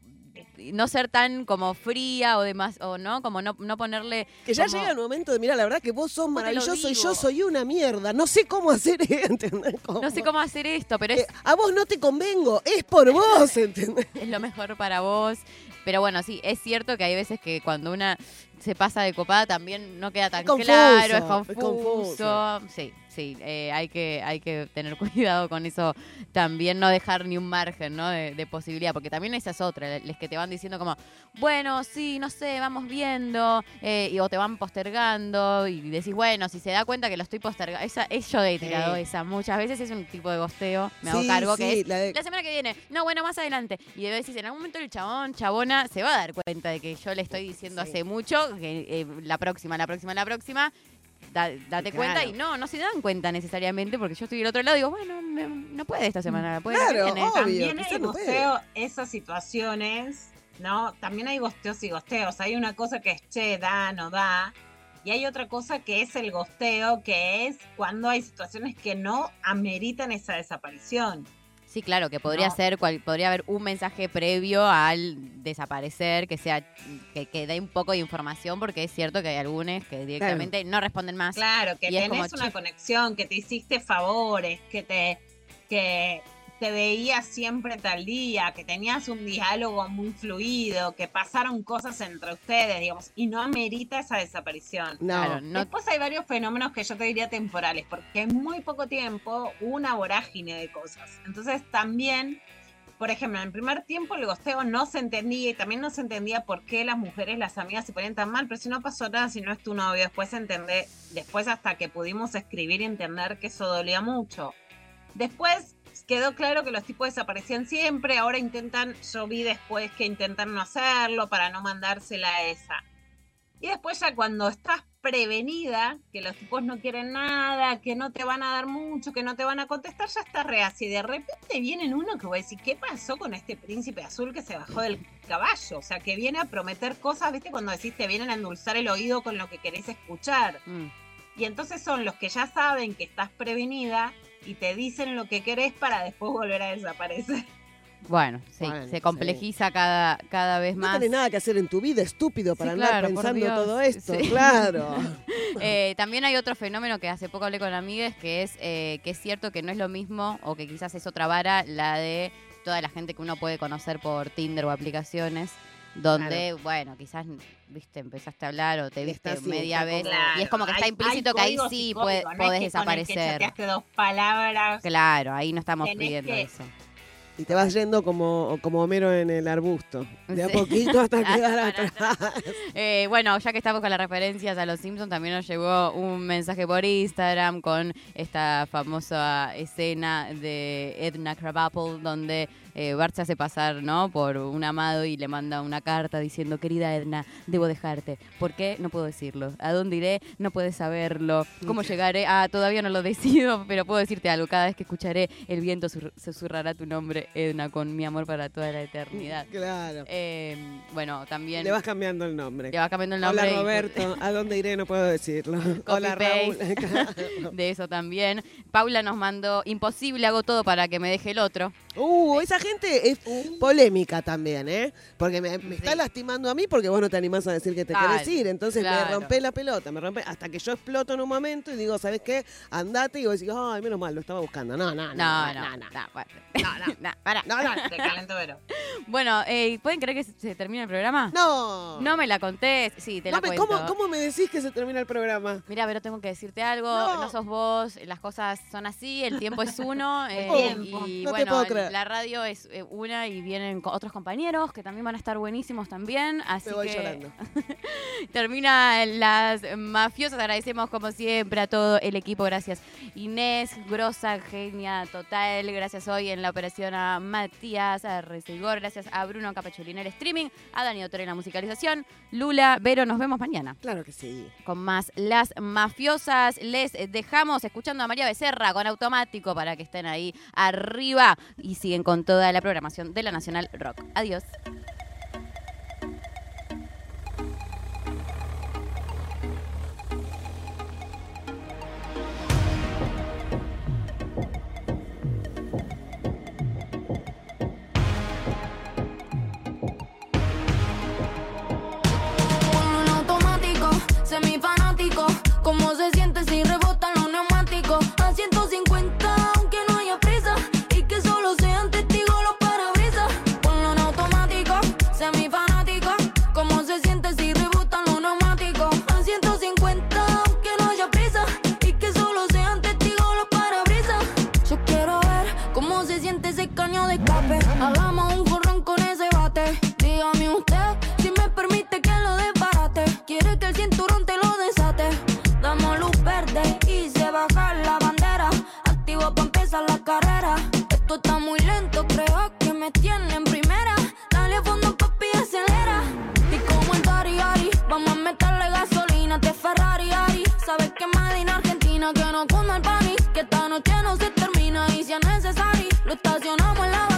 no ser tan como fría o demás, o no, como no, no ponerle... Que ya como- llega el momento de, mira, la verdad que vos sos te lo maravilloso y digo. yo soy una mierda. No sé cómo hacer, ¿entendés? Como- No sé cómo hacer esto, pero es, Eh, a vos no te convengo, es por vos, ¿entendés? es lo mejor para vos. Pero bueno, sí, es cierto que hay veces que cuando una se pasa de copada también no queda tan confuso, claro, es es confuso. confuso. Sí, sí, eh, hay que hay que tener cuidado con eso también, no dejar ni un margen, ¿no? de, de posibilidad, porque también esa es otra, les que te van diciendo como, bueno, sí, no sé, vamos viendo, eh, y, o te van postergando y decís, bueno, si se da cuenta que lo estoy postergando, esa, es yo he tirado Sí. esa, muchas veces es un tipo de gosteo, me hago Sí, cargo, sí, que es la de- la semana que viene, no, bueno, más adelante. Y debe decir, en algún momento el chabón, chabona, se va a dar cuenta de que yo le estoy diciendo Sí. hace mucho, que eh, la próxima, la próxima, la próxima, da- date Claro. cuenta. Y no, no se dan cuenta necesariamente, porque yo estoy del otro lado y digo, bueno, me- no puede esta semana, puede la que Claro, viene. obvio. También quizás hay no puede. gosteo, esas situaciones, ¿no? También hay gosteos y gosteos. Hay una cosa que es, che, da, no da. Y hay otra cosa que es el gosteo, que es cuando hay situaciones que no ameritan esa desaparición. Sí, claro, que podría No. ser, cual- podría haber un mensaje previo al desaparecer, que sea, que, que dé un poco de información, porque es cierto que hay algunos que directamente no responden más. Claro, que Y es tenés como, una che. conexión, que te hiciste favores, que te, que te veías siempre tal día, que tenías un diálogo muy fluido, que pasaron cosas entre ustedes, digamos, y no amerita esa desaparición. No. Claro, no, Después hay varios fenómenos que yo te diría temporales, porque en muy poco tiempo hubo una vorágine de cosas. Entonces también, por ejemplo, en el primer tiempo el gosteo no se entendía y también no se entendía por qué las mujeres, las amigas se ponían tan mal, pero si no pasó nada, si no es tu novio, después entendé, después hasta que pudimos escribir y entender que eso dolía mucho. Después quedó claro que los tipos desaparecían siempre, ahora intentan, yo vi después que intentan no hacerlo para no mandársela a esa. Y después ya cuando estás prevenida, que los tipos no quieren nada, que no te van a dar mucho, que no te van a contestar, ya estás reacia. Y de repente vienen uno que va a decir, ¿qué pasó con este príncipe azul que se bajó del caballo? O sea, que viene a prometer cosas, ¿viste? Cuando decís, te vienen a endulzar el oído con lo que querés escuchar. mm. Y entonces son los que ya saben que estás prevenida y te dicen lo que querés para después volver a desaparecer. Bueno, sí, Bueno, se sí. complejiza cada, cada vez No más. tenés nada que hacer en tu vida, estúpido, para Sí, andar claro, por pensando Dios, todo esto. sí. Claro. Eh, también hay otro fenómeno que hace poco hablé con amigas, que es eh, que es cierto que no es lo mismo, o que quizás es otra vara, la de toda la gente que uno puede conocer por Tinder o aplicaciones, donde, Claro. bueno, quizás, viste, empezaste a hablar o te Y viste está así, media está vez, como- y es como que está Hay- implícito hay que ahí códigos sí y puede- códigos, no es podés que con el que desaparecer. chateaste dos palabras. Claro, ahí no estamos Tenés pidiendo que- eso. Y te vas yendo como, como Homero en el arbusto, de a Sí. poquito hasta quedar Para atrás. Eh, bueno, ya que estamos con las referencias a los Simpsons, también nos llegó un mensaje por Instagram con esta famosa escena de Edna Krabappel, donde eh, Bart se hace pasar, ¿no?, por un amado y le manda una carta diciendo: querida Edna, debo dejarte. ¿Por qué? No puedo decirlo. ¿A dónde iré? No puedes saberlo. ¿Cómo llegaré? Ah, todavía no lo decido, pero puedo decirte algo. Cada vez que escucharé el viento sur- susurrará tu nombre, Edna, con mi amor para toda la eternidad. Claro. Eh, bueno, también Le vas cambiando el nombre. le va cambiando el nombre. Hola y- Roberto, ¿a dónde iré? No puedo decirlo. Hola Raúl. Copy-paste de eso también. Paula nos mandó: imposible, hago todo para que me deje el otro. Uh, esa gente es polémica también, ¿eh? Porque me, me está Sí. lastimando a mí porque vos no te animás a decir que te Claro, querés ir. Entonces me claro. rompé la pelota, me rompe hasta que yo exploto en un momento y digo, ¿sabes qué? Andate y vos decís, ay, menos mal, lo estaba buscando. No, no, no. No, no, no, no, no. no, bueno. No, no. No, pará. No, no. De calentovero. Bueno, eh, ¿pueden creer que se, se termina el programa? No. No me la contés. Sí, te No la me- cuento. ¿cómo, ¿Cómo me decís que se termina el programa? Mira, pero tengo que decirte algo. No. No, sos vos, las cosas son así, el tiempo es uno. eh, tiempo. y No te bueno, puedo creer. la radio es eh, una y vienen co- otros compañeros que también van a estar buenísimos también. Así Me voy que llorando. termina las mafiosas. Agradecemos como siempre a todo el equipo. Gracias Inés, grosa, genia total. Gracias hoy en la operación a Matías, a Recigor. Gracias a Bruno Capacciolini en el streaming, a Dani Dottore en la musicalización. Lula, Vero, nos vemos mañana Claro que sí. con más Las Mafiosas. Les dejamos escuchando a María Becerra con Automático para que estén ahí arriba y siguen con toda la programación de la Nacional Rock. Adiós. Ponlo en automático, semifanático. ¿Cómo se siente si rebotan los neumáticos? A ciento cincuenta, aunque no haya prisa. Y que solo sean testigos los parabrisas. Ponlo en automático, semifanático. ¿Cómo se siente si rebotan los neumáticos? A ciento cincuenta, aunque no haya prisa. Y que solo sean testigos los parabrisas. Yo quiero ver cómo se siente ese caño de escape. Hagamos un jorrón con ese bate. Dígame usted si me permite que lo desbarate. Quiere que el cinturón te lo desate. Damos luz verde y se baja la bandera. Activo pa' empezar la carrera. Esto está muy lento, creo que me tiene en primera. Dale a fondo, papi, acelera. Y como el Dari Ari, vamos a meterle gasolina. Te Ferrari Ari, sabes que Made in Argentina. Que no cunda el país, que esta noche no se termina. Y si es necesario, lo estacionamos en la